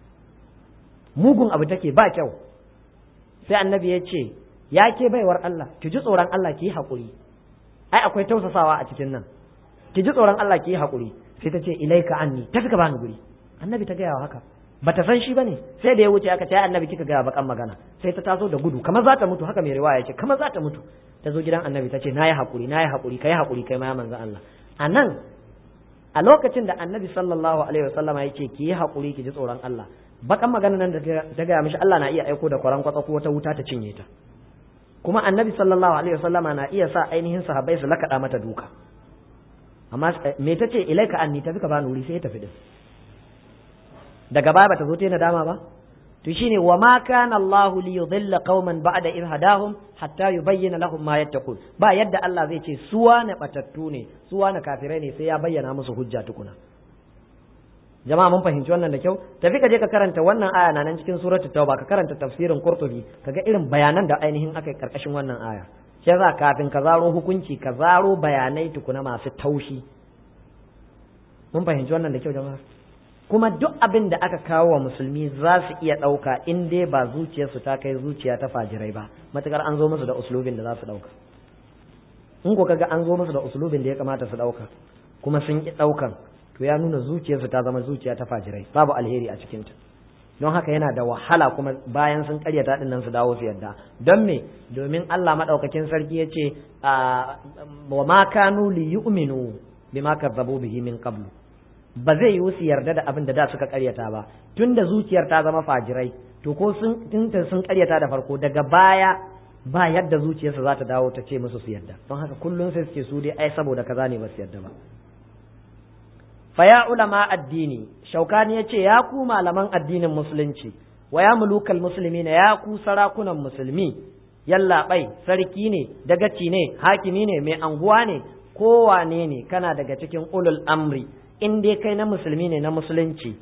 mugun abu take ba kyau sai annabi ya ce ya ke baiwar Allah ki ji tsoron Allah ki yi haƙuri ai akwai tausasawa a cikin nan ki ji tsoron Allah ki yi haƙuri sai ta ce ilaika anni tafi ka bani guri annabi ta gaya wa haka bata san shi bane sai da ya wuce aka ce annabi kika gaya bakan magana sai ta taso da gudu kamar za ta mutu haka mai riwaya ce kamar za ta mutu ta zo gidan annabi ta ce nayi haƙuri nayi haƙuri kai haƙuri kai ma manzon Allah anan a lokacin da annabi sallallahu alaihi wasallama yake ki yi haƙuri ki ji tsoron Allah bakan magana nan da ta gaya mishi Allah na iya aiko da kwaran kwatsa ko wata wuta ta cinye ta kuma annabi sallallahu alaihi wasallama na iya sa ainihin sahabbai su lakaɗa mata duka amma me ta ce ilaika anni tafi ka bani wuri sai ya tafi din daga baya bata zo ta nadama ba to shine wa ma kana Allah li yudilla qauman ba'da idh hadahum hatta yubayyana lahum ma yattaqun ba yadda Allah zai ce suwa na batattu ne suwa na kafirai ne sai ya bayyana musu hujja tukuna jama'a mun fahimci wannan da kyau tafi ka je ka karanta wannan aya na nan cikin suratul tauba ka karanta tafsirin qurtubi kaga irin bayanan da ainihin aka yi karkashin wannan aya sai za kafin ka zaro hukunci ka zaro bayanai tukuna masu taushi mun fahimci wannan da kyau jama'a kuma duk abin da aka kawo wa musulmi za su iya ɗauka in dai ba zuciyarsu ta kai zuciya ta fajirai ba matukar an zo musu da uslubin da za su ɗauka in ko kaga an zo musu da uslubin da ya kamata su ɗauka kuma sun ki ɗaukan to ya nuna zuciyarsu ta zama zuciya ta fajirai babu alheri a cikinta don haka yana da wahala kuma bayan sun karyata din nan su dawo su yadda don me domin Allah madaukakin sarki yace wa ma kanu li yu'minu bima kazzabu bihi min qablu ba zai yi su yarda da abin da da suka karyata ba tunda zuciyar ta zama fajirai to ko sun tunta sun karyata da farko daga baya ba yadda zuciyarsa za ta dawo ta ce musu su yarda don haka kullum sai suke su dai ai saboda kaza ne ba su yarda ba fa ya ulama addini shaukani yace ya ku malaman addinin musulunci wa ya mulukal muslimina ya ku sarakunan musulmi yalla bai sarki ne dagaci ne hakimi ne mai anguwa ne kowane ne kana daga cikin ulul amri in dai kai na musulmi ne na musulunci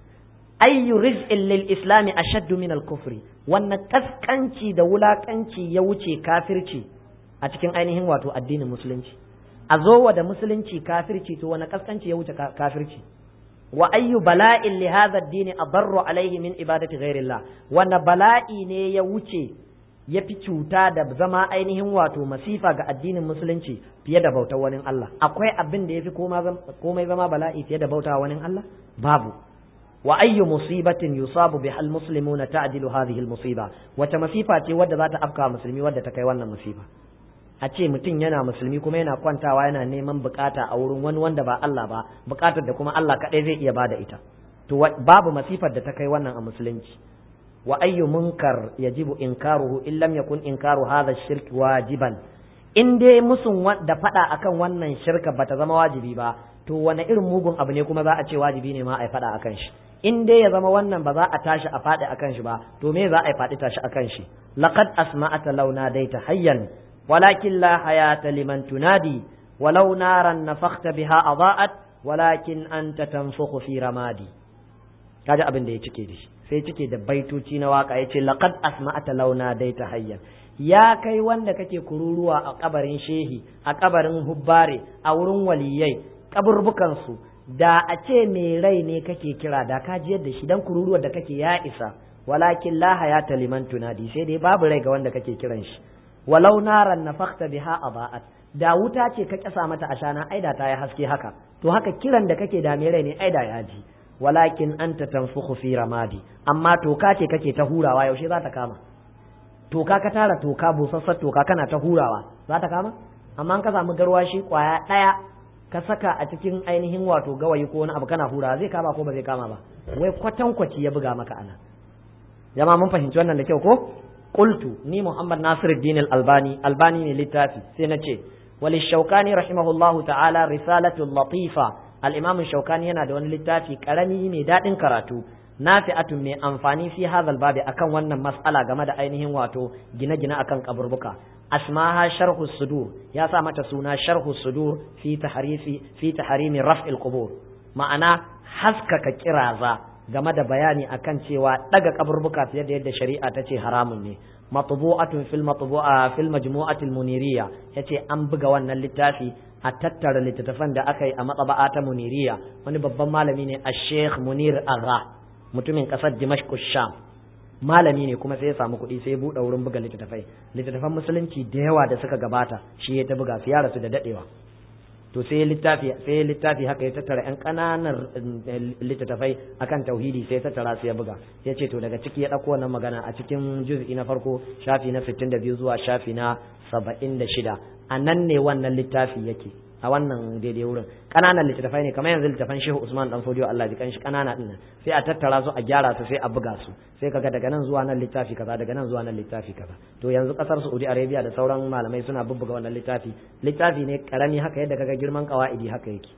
ayyu rizqin lil islami ashaddu min al kufri wannan kaskanci da wulakanci ya wuce kafirci a cikin ainihin wato addinin musulunci a zo wa da musulunci kafirci to wani kaskanci ya wuce kafirci wa ayyu bala'in li hadha ad-din adarru alayhi min ibadati ghairillah wanda bala'i ne ya wuce ya fi cuta da zama ainihin wato masifa ga addinin musulunci fiye da bautar wani Allah akwai abin da ya fi komai zama bala'i fiye da bauta wani Allah babu wa ayyu musibatin yusabu bihal muslimuna ta'dilu hadhihi al-musiba wata masifa ce wadda za ta afka musulmi wadda ta kai wannan musiba a ce mutum yana musulmi kuma yana kwantawa yana neman bukata a wurin wani wanda ba Allah ba bukatar da kuma Allah kadai zai iya bada ita to babu masifar da ta kai wannan a musulunci wa ayyu munkar yajibu inkaruhu in lam yakun inkaru hadha ash-shirk wajiban in dai musun da fada akan wannan shirka bata zama wajibi ba to wani irin mugun abu ne kuma za a ce wajibi ne ma a fada akan shi in dai ya zama wannan ba za a tashi a fadi akan shi ba to me za a fadi tashi akan shi laqad asma'ata launa daita hayyan walakin la hayata liman tunadi walau naran nafakhta biha adaat walakin anta tanfukhu fi ramadi kaji abin da ya cike da shi sai cike da baitoci na waka yace laqad asma'ata launa daita hayyan ya kai wanda kake kururuwa a kabarin shehi a kabarin hubbare a wurin waliyai kaburbukan su da a ce mai rai ne kake kira da ka ji yadda shi dan kururuwar da kake ya isa walakin la hayata liman tunadi sai dai babu rai ga wanda kake kiran shi walau naran nafakhta biha adaat da wuta ce ka kasa mata ashana aida ta yi haske haka to haka kiran da kake da mai rai ne aida ya ji walakin anta tanfukhu fi ramadi amma toka ce kake ta hurawa yaushe za ta kama toka ka tara toka busassar toka kana ta hurawa za ta kama amma an ka samu garwashi kwaya daya ka saka a cikin ainihin wato gawayi ko wani abu kana hurawa zai kama ko ba zai kama ba wai kwatankwaci ya buga maka ana jama'a mun fahimci wannan da kyau ko qultu ni Muhammad Nasiruddin al-Albani albani ne littafi sai na ce wali shaukani rahimahullahu ta'ala risalatu latifa al-imam shaukani yana da wani littafi karami mai dadin karatu nafi'atun mai amfani fi hadha al-babi akan wannan mas'ala game da ainihin wato gine-gine akan kaburbuka asmaha sharhu sudur ya sa mata suna sharhu sudur fi tahrifi fi tahrimi raf'il qubur ma'ana haskaka kiraza game da bayani akan cewa daga kaburbuka fiye da yadda shari'a ta ce haramun ne matbu'atun fil matbu'a fil majmu'ati al muniriya yace an buga wannan littafi a tattara littattafan da aka yi a matsaba'a ta muniriya wani babban malami ne al-sheikh munir agha mutumin kasar dimashq sham malami ne kuma sai ya samu kuɗi sai ya buɗe wurin buga littattafai littattafan musulunci da yawa da suka gabata shi ya ta buga su ya rasu da dadewa to sai littafi sai littafi haka ya tattara yan kananan littattafai akan tauhidi sai ya tattara su ya buga ya ce to daga ciki ya dauko wannan magana a cikin juz'i na farko shafi na sittin da biyu zuwa shafi na saba'in da shida a nan ne wannan littafi yake a wannan daidai wurin kananan littattafai ne kamar yanzu littafan Shehu Usman dan Fodiyo Allah ji kan shi kanana din sai a tattara su a gyara su sai a buga su sai kaga daga nan zuwa nan littafi kaza daga nan zuwa nan littafi kaza to yanzu kasar Saudi Arabia da sauran malamai suna bubbuga wannan littafi littafi ne karami haka yadda kaga girman kawaidi haka yake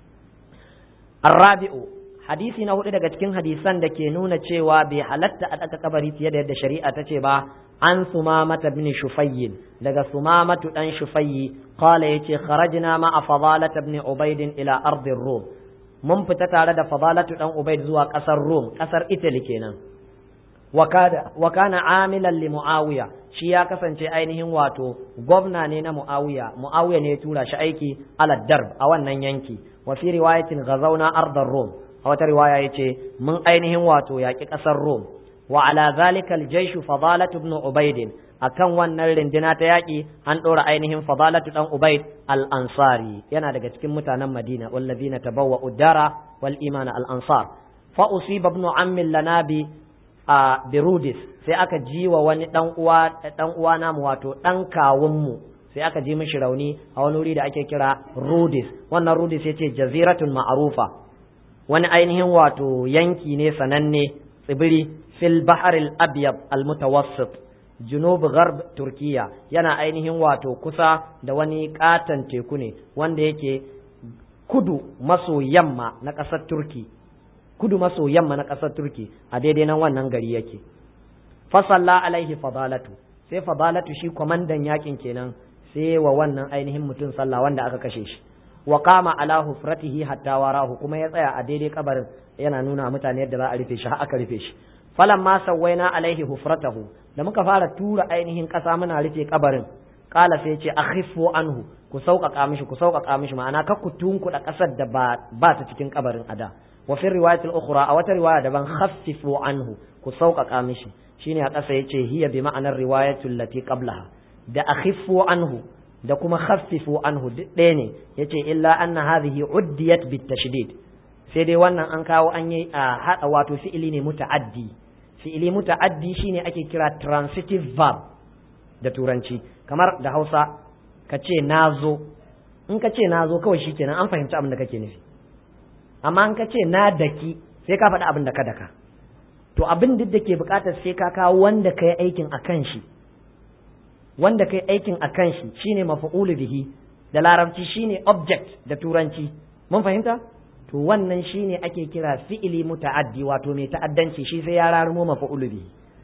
Arabi'u hadisi na hudu daga cikin hadisan da ke nuna cewa bai halatta a daga kabari fiye da yadda shari'a ta ce ba an sumamata bin shufayyin daga sumamatu dan shufayyi qala yace kharajna ma fadalata ibn ubayd ila ardi rum mun fita tare da fadalatu dan ubayd zuwa kasar rum kasar italy kenan wa kada wa kana amilan li muawiya shi ya kasance ainihin wato gwamna ne na muawiya muawiya ne ya tura shi aiki ala darb a wannan yanki wa fi riwayatin ghazawna ardar rum a wata riwaya yace mun ainihin wato yaki kasar rum wa ala zalika al-jaysh fadalat ibn ubayd akan wannan rindina ta yaki an dora ainihin fadalatu dan ubayd al-ansari yana daga cikin mutanen madina wallazina tabawwa'u dara wal imana al-ansar fa usiba ibn ammi lanabi a birudis sai aka ji wa wani dan uwa dan uwa namu wato dan kawun mu sai aka ji mishi rauni a wani wuri da ake kira rudis wannan rudis yace jaziratun ma'rufa wani ainihin wato yanki ne sananne tsibiri fil bahr al-abyad al-mutawassit junub gharb turkiya yana ainihin wato kusa da wani katan teku ne wanda yake kudu maso yamma na ƙasar turki kudu maso yamma na ƙasar turki a daidai nan wannan gari yake fasalla alaihi fadalatu sai fadalatu shi kwamandan yakin kenan sai wa wannan ainihin mutum sallah wanda aka kashe shi wa qama ala hufratihi hatta warahu kuma ya tsaya a daidai kabarin yana nuna mutane yadda za a rufe shi har aka rufe shi falamma sawaina alaihi hufratahu da muka fara tura ainihin kasa muna rufe kabarin kala sai ce akhifu anhu ku sauƙaƙa mishi ku sauƙaƙa mishi ma'ana ka ku tunkuɗa ƙasar da ba ba ta cikin kabarin ada wa fi riwayatil ukhra a wata riwaya daban khaffifu anhu ku sauƙaƙa mishi shine a ƙasa yace hiya bi ma'anar riwayatul lati qablaha da akhifu anhu da kuma khaffifu anhu duk ɗaya ne yace illa anna hadhihi uddiyat bit tashdid sai dai wannan an kawo an yi a hada wato fi'ili ne muta'addi fi'ili muta'addi shine ake kira transitive verb da turanci kamar da Hausa ka ce nazo in ka ce nazo kawai shikenan an fahimci abin da kake nufi amma in ka ce na daki sai ka faɗi abin da ka daka to abin duk da ke buƙatar sai ka kawo wanda kai aikin akan shi wanda kai aikin akan shi shine maf'ul bihi da larabci shine object da turanci mun fahimta to wannan shine ake kira fi'ili muta'addi wato mai ta'addanci shi sai ya rarumo maf'ul bihi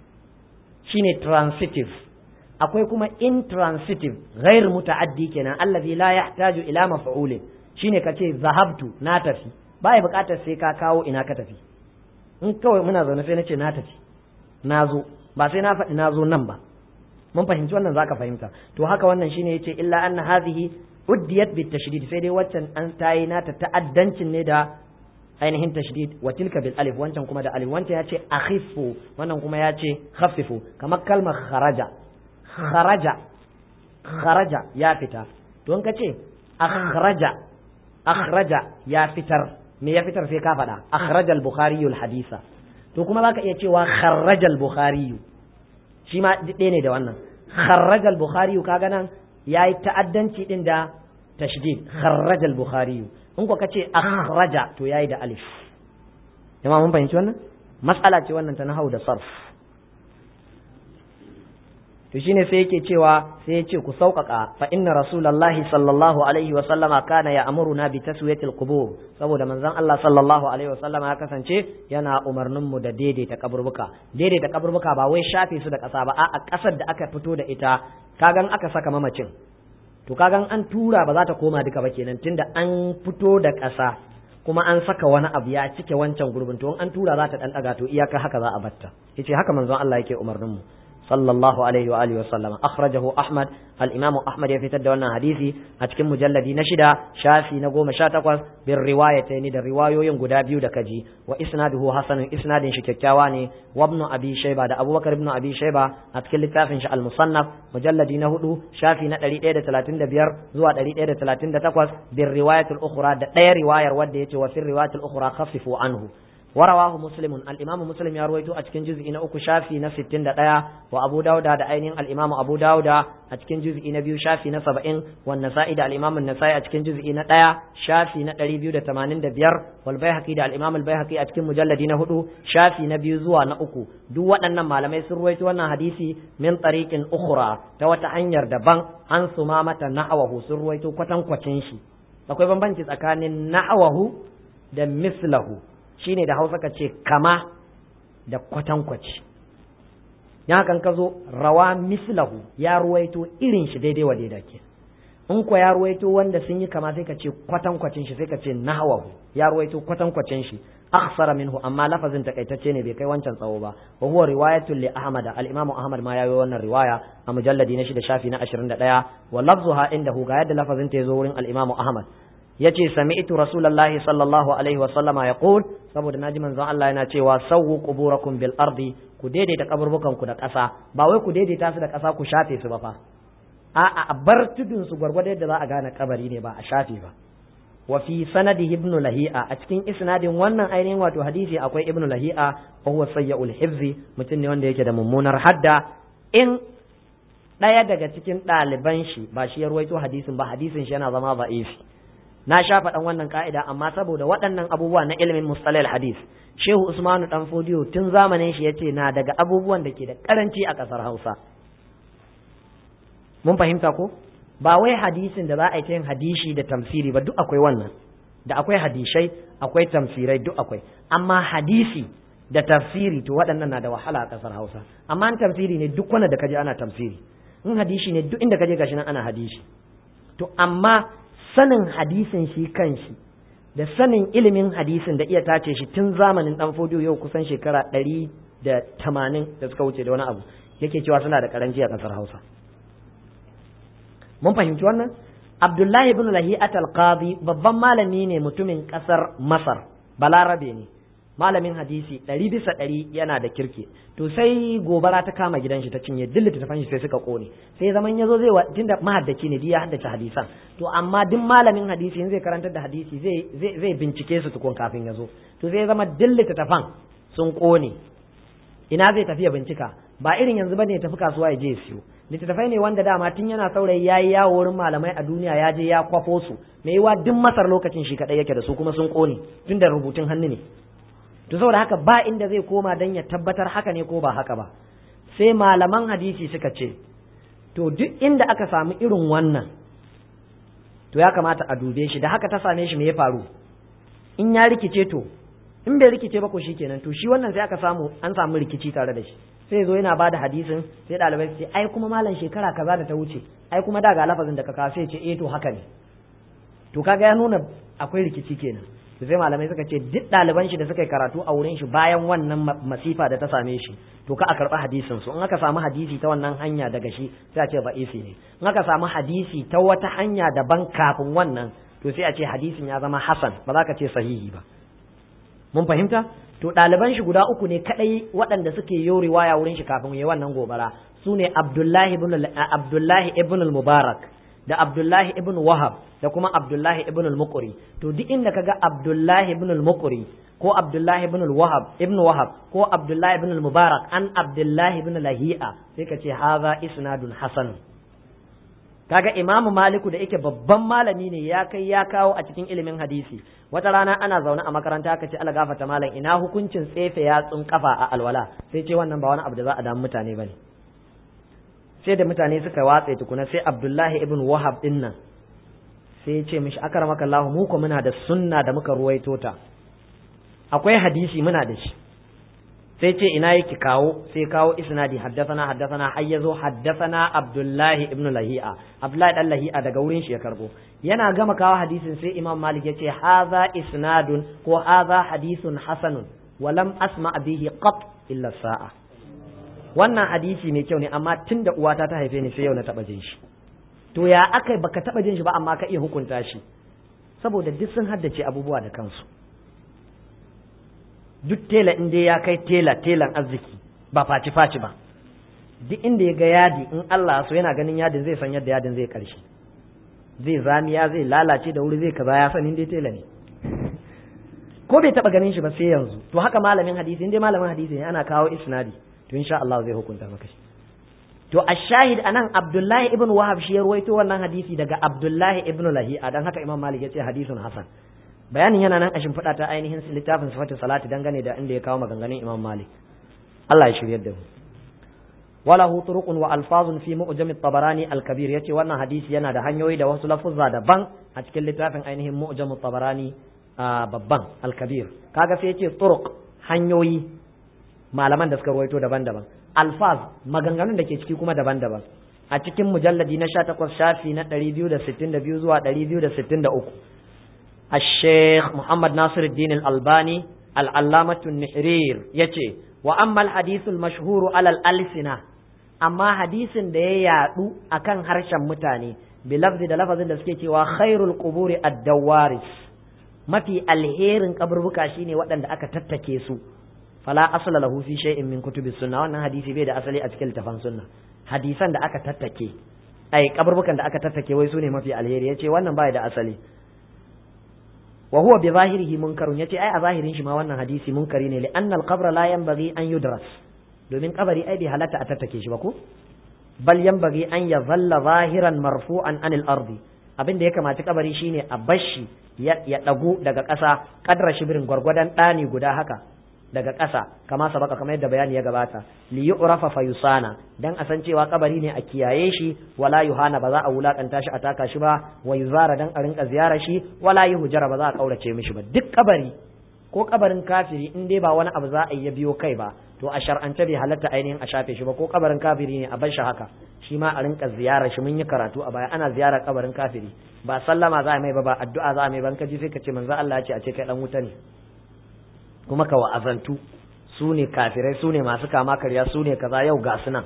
shine transitive akwai kuma intransitive ghair muta'addi kenan allazi la yahtaju ila maf'ul shine kace zahabtu na tafi bai bukatar sai ka kawo ina ka tafi in kawai muna zaune sai nace na tafi nazo ba sai na faɗi nazo nan ba mun fahimci wannan zaka fahimta to haka wannan shine yace illa anna hadhihi uddiyat bit tashdid sai dai waccan an tayi nata ta'addancin ne da ainihin tashdid wa tilka bil alif wancan kuma da alif wancan yace akhifu wannan kuma yace khaffifu kamar kalmar kharaja kharaja kharaja ya fita to in kace akhraja akhraja ya fitar me ya fitar sai ka faɗa akhraja al-bukhari al-hadisa to kuma zaka iya cewa kharraja al-bukhari shi ma ɗaya ne da wannan kharraja al-bukhari kaga nan yayi ta'addanci din da tashdid kharraja al-bukhari in ko kace akhraja to yayi da alif jama'a mun fahimci wannan mas'ala ce wannan ta nahwu da sarf to shine sai yake cewa sai ya ce ku sauƙaƙa fa inna rasulullahi sallallahu alaihi wa sallama kana ya amuruna bi taswiyatil qubur saboda manzon Allah sallallahu alaihi wa sallama ya kasance yana umarnin mu da daidaita kaburbuka daidaita kaburbuka ba wai shafe su da ƙasa ba a ƙasar da aka fito da ita kagan aka saka mamacin to kagan an tura ba za ta koma duka ba kenan tunda an fito da ƙasa kuma an saka wani abu ya cike wancan gurbin to an tura za ta dan daga to iyaka haka za a batta yace haka manzon Allah yake umarnin mu sallallahu alaihi wa alihi wa sallama akhrajahu ahmad al-imam ahmad ya fitar da wannan hadisi a cikin mujalladi na shida shafi na goma sha takwas bin riwayataini da riwayoyin guda biyu da kaji wa isnaduhu hasanun isnadin shi kyakkyawa ne wa ibn abi shayba da abubakar ibn abi shayba a cikin littafin shi al-musannaf mujalladi na hudu shafi na ɗari ɗaya da talatin da biyar zuwa ɗari ɗaya da talatin da takwas bin riwayatul ukhra da ɗaya riwayar wadda yace wa fi riwayatul ukhra khaffifu anhu ورواه مسلم الإمام مسلم يروي أتكن جزء إن أكو شافي نستين دقيا وأبو داود دا أين الإمام أبو داود أتكن جزء إن بيو شافي نسبعين والنسائي دا الإمام النسائي أتكن جزء إن دقيا شافي نتري بيو دا تمانين دا بير والبيهقي دا الإمام البيهقي أتكن مجلد نهدو شافي نبيو زوا نأكو دو وأن ما لم يسروي وانا حديثي من طريق أخرى توتعنير دبان عن ثمامة نحوه سروي تو كتن كتنشي akwai bambanci tsakanin na'awahu da mislahu shine da Hausa ka ce kama da kwatankwaci ya kan ka zo rawa mislahu ya ruwaito irin shi daidai wa daidai ke in ko ya ruwaito wanda sun yi kama sai ka ce kwatankwacin shi sai ka ce nahwahu ya ruwaito kwatankwacin shi akhsara minhu amma lafazin takaitacce ne bai kai wancan tsawo ba wa huwa riwayatul li ahmad al-imam ahmad ma yayi wannan riwaya a mujalladi na shida shafi na ashirin da ɗaya wa lafzuha indahu ga yadda lafazin ta yazo wurin al-imam ahmad yace sami'tu rasulullahi sallallahu alaihi wa sallama yaqul saboda naji manzon Allah yana cewa sawwu quburakum bil ardi ku daidaita kaburbukan ku da ƙasa ba wai ku daidaita su da ƙasa ku shafe su ba fa a'a a bar tudun su gwargwado yadda za a gane kabari ne ba a shafe ba wa fi sanadi ibn lahi'a a cikin isnadin wannan ainihin wato hadisi akwai ibn lahi'a wa huwa sayyul hifzi mutum ne wanda yake da mummunar hadda in daya daga cikin ɗaliban shi ba shi ya ruwaito hadisin ba hadisin shi yana zama da'ifi na sha faɗan wannan ka'ida amma saboda waɗannan abubuwa na ilimin mustalahil hadis shehu usmanu dan fodiyo tun zamanin shi yace na daga abubuwan da ke da karanci a ƙasar hausa mun fahimta ko ba wai hadisin da za a yi yin hadishi da tamsiri ba duk akwai wannan da akwai hadishai akwai tamsirai duk akwai amma hadisi da tafsiri to waɗannan na da wahala a ƙasar hausa amma an tamsiri ne duk wanda da kaje ana tamsiri in hadishi ne duk inda kaje gashi nan ana hadishi to amma sanin hadisin shi kanshi da sanin ilimin hadisin da iya tace shi tun zamanin dan fodiyo yau kusan shekara ɗari da tamanin da suka wuce da wani abu yake cewa suna da karanci a ƙasar hausa mun fahimci wannan abdullahi ibn lahi'at al-qadi babban malami ne mutumin ƙasar masar balarabe ne malamin hadisi ɗari bisa ɗari yana da kirki to sai gobara ta kama gidan shi ta cinye duk littattafan shi sai suka kone sai zaman yazo zai tunda mahaddaci ne ya haddace hadisan to amma duk malamin hadisi in zai karantar da hadisi zai zai zai bincike su tukun kafin yazo to sai zama duk littattafan sun kone ina zai tafi ya bincika ba irin yanzu bane ya tafi kasuwa ya je ya siyo littattafai ne wanda dama tun yana saurayi yayi yawo wurin malamai a duniya ya je ya kwafo su mai yiwa duk masar lokacin shi kadai yake da su kuma sun kone tunda rubutun hannu ne to saboda haka ba inda zai koma don ya tabbatar haka ne ko ba haka ba sai malaman hadisi suka ce to duk inda aka samu irin wannan to ya kamata a dube shi da haka ta same shi me ya faru in ya rikice to in bai rikice ba ko shikenan to shi wannan sai aka samu an samu rikici tare da shi sai zo yana bada hadisin sai dalibai su ce ai kuma malam shekara kaza da ta wuce ai kuma da ga lafazin da ka kawo sai ce eh to haka ne to kaga ya nuna akwai rikici kenan sai malamai suka ce duk ɗaliban shi da suka yi karatu a wurin shi bayan wannan masifa da ta same shi to ka a karɓi hadisin su in aka samu hadisi ta wannan hanya daga shi sai a ce ba'ifi ne in aka samu hadisi ta wata hanya daban kafin wannan to sai a ce hadisin ya zama hasan ba za ka ce sahihi ba mun fahimta to ɗaliban shi guda uku ne kadai waɗanda suke yi riwaya wurin shi kafin yi wannan gobara su ne Abdullahi ibn Abdullahi ibn al-Mubarak da Abdullahi ibn Wahab da kuma Abdullahi ibn al-Muqri to duk inda kaga Abdullahi ibn al-Muqri ko Abdullahi ibn al-Wahab ibn Wahab ko Abdullahi ibn al-Mubarak an Abdullahi ibn Lahi'a sai ka ce haza isnadun hasan kaga Imam Maliku da yake babban malami ne ya kai ya kawo a cikin ilimin hadisi wata rana ana zaune a makaranta aka ce Allah gafarta malam ina hukuncin tsefe yatsun kafa a alwala sai ce wannan ba wani abu da za a damu mutane bane sai da mutane suka watse tukuna sai Abdullahi ibn Wahab din nan sai ya ce mishi akramaka Allah mu ko muna da sunna da muka ruwaito ta akwai hadisi muna da shi sai ce ina yake kawo sai kawo isnadi haddathana haddathana har yazo haddathana Abdullahi ibn Lahi'a Abdullahi dan Lahi'a daga wurin shi ya karbo yana gama kawo hadisin sai Imam Malik yace hadha isnadun ko hadha hadithun hasanun wa lam asma bihi qat illa sa'a wannan hadisi mai kyau ne amma tunda uwata ta haife ni sai yau na taba jin shi to ya akai baka taba jin shi ba amma ka iya hukunta shi saboda duk sun haddace abubuwa da kansu duk tela inda ya kai tela telan arziki ba faci faci ba duk inda ya ga yadi in Allah so yana ganin yadin zai san yadda yadin zai karshe zai zamiya zai lalace da wuri zai kaza ya san inda tela ne ko bai taba ganin shi ba sai yanzu to haka malamin hadisi inda malamin hadisi ne ana kawo isnadi to insha Allah zai hukunta maka shi to ashahid anan Abdullahi ibn Wahab shi ya ruwaito wannan hadisi daga Abdullahi ibn Lahi'a dan haka Imam Malik ya ce hadisun hasan bayanin yana nan a shimfiɗa ta ainihin littafin sifatin salati dangane da inda ya kawo maganganun Imam Malik Allah ya shiryar da mu walahu turuqun wa alfazun fi mu'jam at-tabarani al-kabir yace wannan hadisi yana da hanyoyi da wasu lafuzza daban a cikin littafin ainihin mu'jam at-tabarani babban al-kabir kaga sai yace turuq hanyoyi malaman da suka ruwaito daban-daban alfaz maganganun da ke ciki kuma daban-daban a cikin mujalladi na sha takwas shafi na ɗari biyu da sittin da biyu zuwa ɗari biyu da sittin da uku الشيخ محمد ناصر الدين الألباني العلامة النحرير يتي وأما الحديث المشهور على الألسنة أما حديث ده يعدو أكن هرشا متاني بلفظ ده لفظ ده سكيتي وخير القبور الدوارس ما في الهير قبر بكاشيني وقت ده أكا تتكيسو فلا أصل له في شيء من كتب السنة وأن حديث بيد أصلي أتكل تفن سنة حديثا ده أكا تتكي أي قبر بكان ده أكا تتكي ويسوني ما في الهير يتي وأن بايد أصلي wa huwa bi zahirihi munkarun yace ai a zahirin shi ma wannan hadisi munkari ne li anna al-qabra la yanbaghi an yudras domin kabari ai bai halatta a tattake shi ba ko bal yanbaghi an yadhalla zahiran marfu'an anil ardi abin da ya kamata kabari shine a bashi ya dagu daga ƙasa kadra shibirin gwargwadon ɗani guda haka daga ƙasa kama sabaka kamar yadda bayani ya gabata li yu'rafa fa yusana dan a san cewa kabari ne a kiyaye shi wala yuhana ba za a wulakanta shi a taka shi ba wa yuzara dan a rinka ziyara shi wala yuhjara ba za a kaurace mishi ba duk kabari ko kabarin kafiri in dai ba wani abu za a yi biyo kai ba to a shar'ance bai halatta ainihin a shafe shi ba ko kabarin kafiri ne a bar shi haka shi ma a rinka ziyara shi mun yi karatu a baya ana ziyara kabarin kafiri ba sallama za a mai ba ba addu'a za a mai ban kaji sai ka ce manzo Allah ya ce a ce kai dan wuta ne kuma ka wa'azantu su ne kafirai su ne masu kama karya su ne kaza yau ga su nan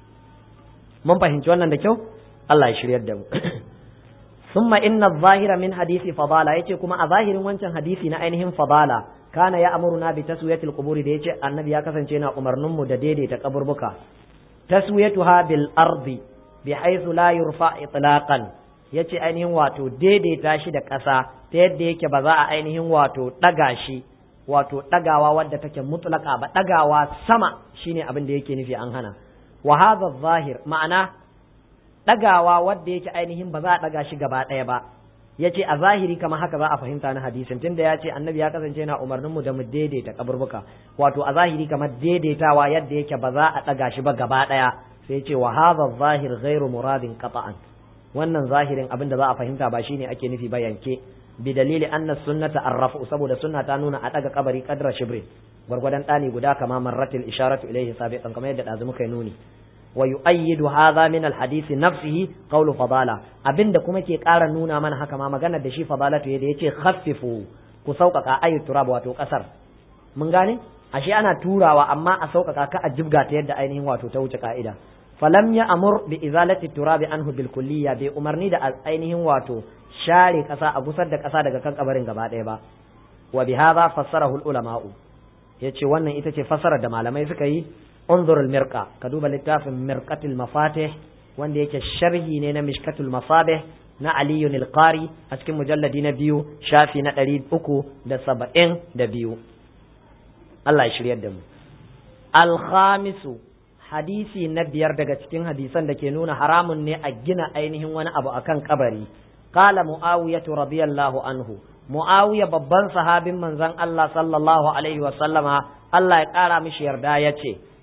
mun fahimci wannan da kyau Allah ya shiryar da mu summa inna adh-dhahira min hadisi fadala yace kuma a zahirin wancan hadisi na ainihin fadala kana ya amuruna bi taswiyatil quburi da yace annabi ya kasance na umarnin mu da daidaita kaburbuka taswiyatuha bil ardi bi haythu la yurfa itlaqan yace ainihin wato daidaita shi da ƙasa ta yadda yake ba za a ainihin wato daga shi wato ɗagawa wadda take mutlaka ba ɗagawa sama shine abin da yake nufi an hana wa hadha zahir ma'ana ɗagawa wadda yake ainihin ba za a ɗaga shi gaba ɗaya ba yace a zahiri kamar haka za a fahimta na hadisin tunda ya ce annabi ya kasance yana umarnin mu da mu daidaita kaburbuka wato a zahiri kamar daidaitawa yadda yake ba za a ɗaga shi ba gaba ɗaya sai ce wa hadha zahir ghairu muradin qata'an wannan zahirin abin da za a fahimta ba shine ake nufi ba yanke بدليل أن السنة الرفع سبب السنة تانون أتاك قبري قدر شبر غرغدان تاني غدا كما مرت الإشارة إليه سابقا كما يدد أزمك نوني ويؤيد هذا من الحديث نفسه قول فضالة أبن دكما كي قال نونا من حكما مغانا دشي فضالة يدي خففوا كسوكك أي تراب واتو أسر من غاني أشي أنا تورا وأما أسوكك كأجبغا تيد أينهم واتو توجك إذا فلم يأمر بإزالة التراب عنه بالكلية بأمرني دا أينهم واتو share kasa a gusar da kasa daga kan kabarin gaba ɗaya ba wa bi hadha fassarahu al ulama yace wannan ita ce fassarar da malamai suka yi unzur al mirqa ka duba littafin mirqatul mafatih wanda yake sharhi ne na mishkatul masabih na Ali al qari a cikin mujalladi na biyu shafi na ɗari uku da saba'in da biyu Allah ya shiryar da mu al khamisu hadisi na biyar daga cikin hadisan da ke nuna haramun ne a gina ainihin wani abu akan kabari قال معاوية رضي الله عنه معاوية babban sahabin manzon Allah sallallahu alaihi wa sallama Allah ya kara mishi yarda yace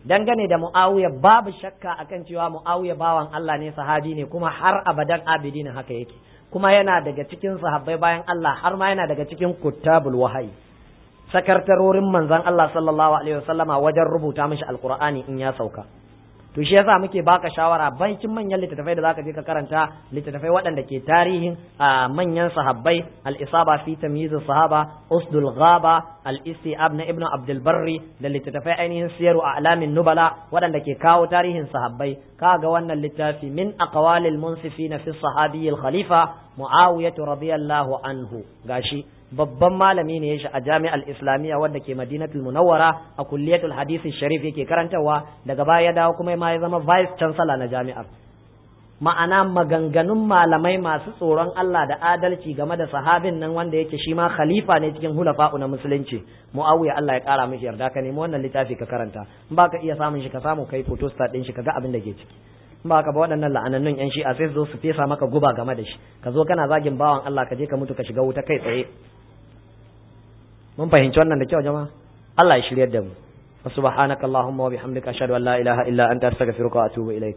dangane da Muawiya babu shakka akan cewa Muawiya bawan Allah ne, sahabi ne, kuma har abadan abidin haka yake, kuma yana daga cikin sahabbai bayan Allah, har ma yana daga cikin kuttabul wahayi, sakartarorin manzon Allah sallallahu alaihi wasallama wajen rubuta mishi alqur'ani in ya sauka. To shi yasa muke baka shawara bankin manyan littattafai da zaka je ka karanta, littattafai waɗanda ke tarihin manyan sahabbai, al-isaba fi tamyiz sahaba, usdul ghaba, al-istiab na ibnu abdul barri, da littattafai ainihin siyaru a'lamin nubala waɗanda ke kawo tarihin sahabbai. Kaga wannan littafi min aqwalil munsifina fi sahabiyil khalifa muawiyah radiyallahu anhu, gashi babban malami ne ya shi a jami'ar islamiyya wadda ke madinatul munawwara a kulliyatul hadisi sharif yake karantarwa, daga baya ya dawo kuma ma ya zama vice chancellor na jami'ar. Ma'ana maganganun malamai masu tsoron Allah da adalci game da sahabin nan wanda yake shi ma khalifa ne cikin hulafa'u na musulunci, Muawiya, Allah ya kara mishi yarda. Ka nemi wannan littafi ka karanta, in baka iya samun shi ka samu kai photostat din shi ka ga abin da ke ciki. ba ka ba waɗannan la'anannun yan shi'a sai su zo su fesa maka guba game da shi, ka zo kana zagin bawan Allah ka je ka mutu ka shiga wuta kai tsaye. mun fahimci wannan da kyau jama'a. Allah ya shiryar da mu. subhanakallahumma wa bihamdika ashhadu an la ilaha illa anta astaghfiruka wa atubu ilaik.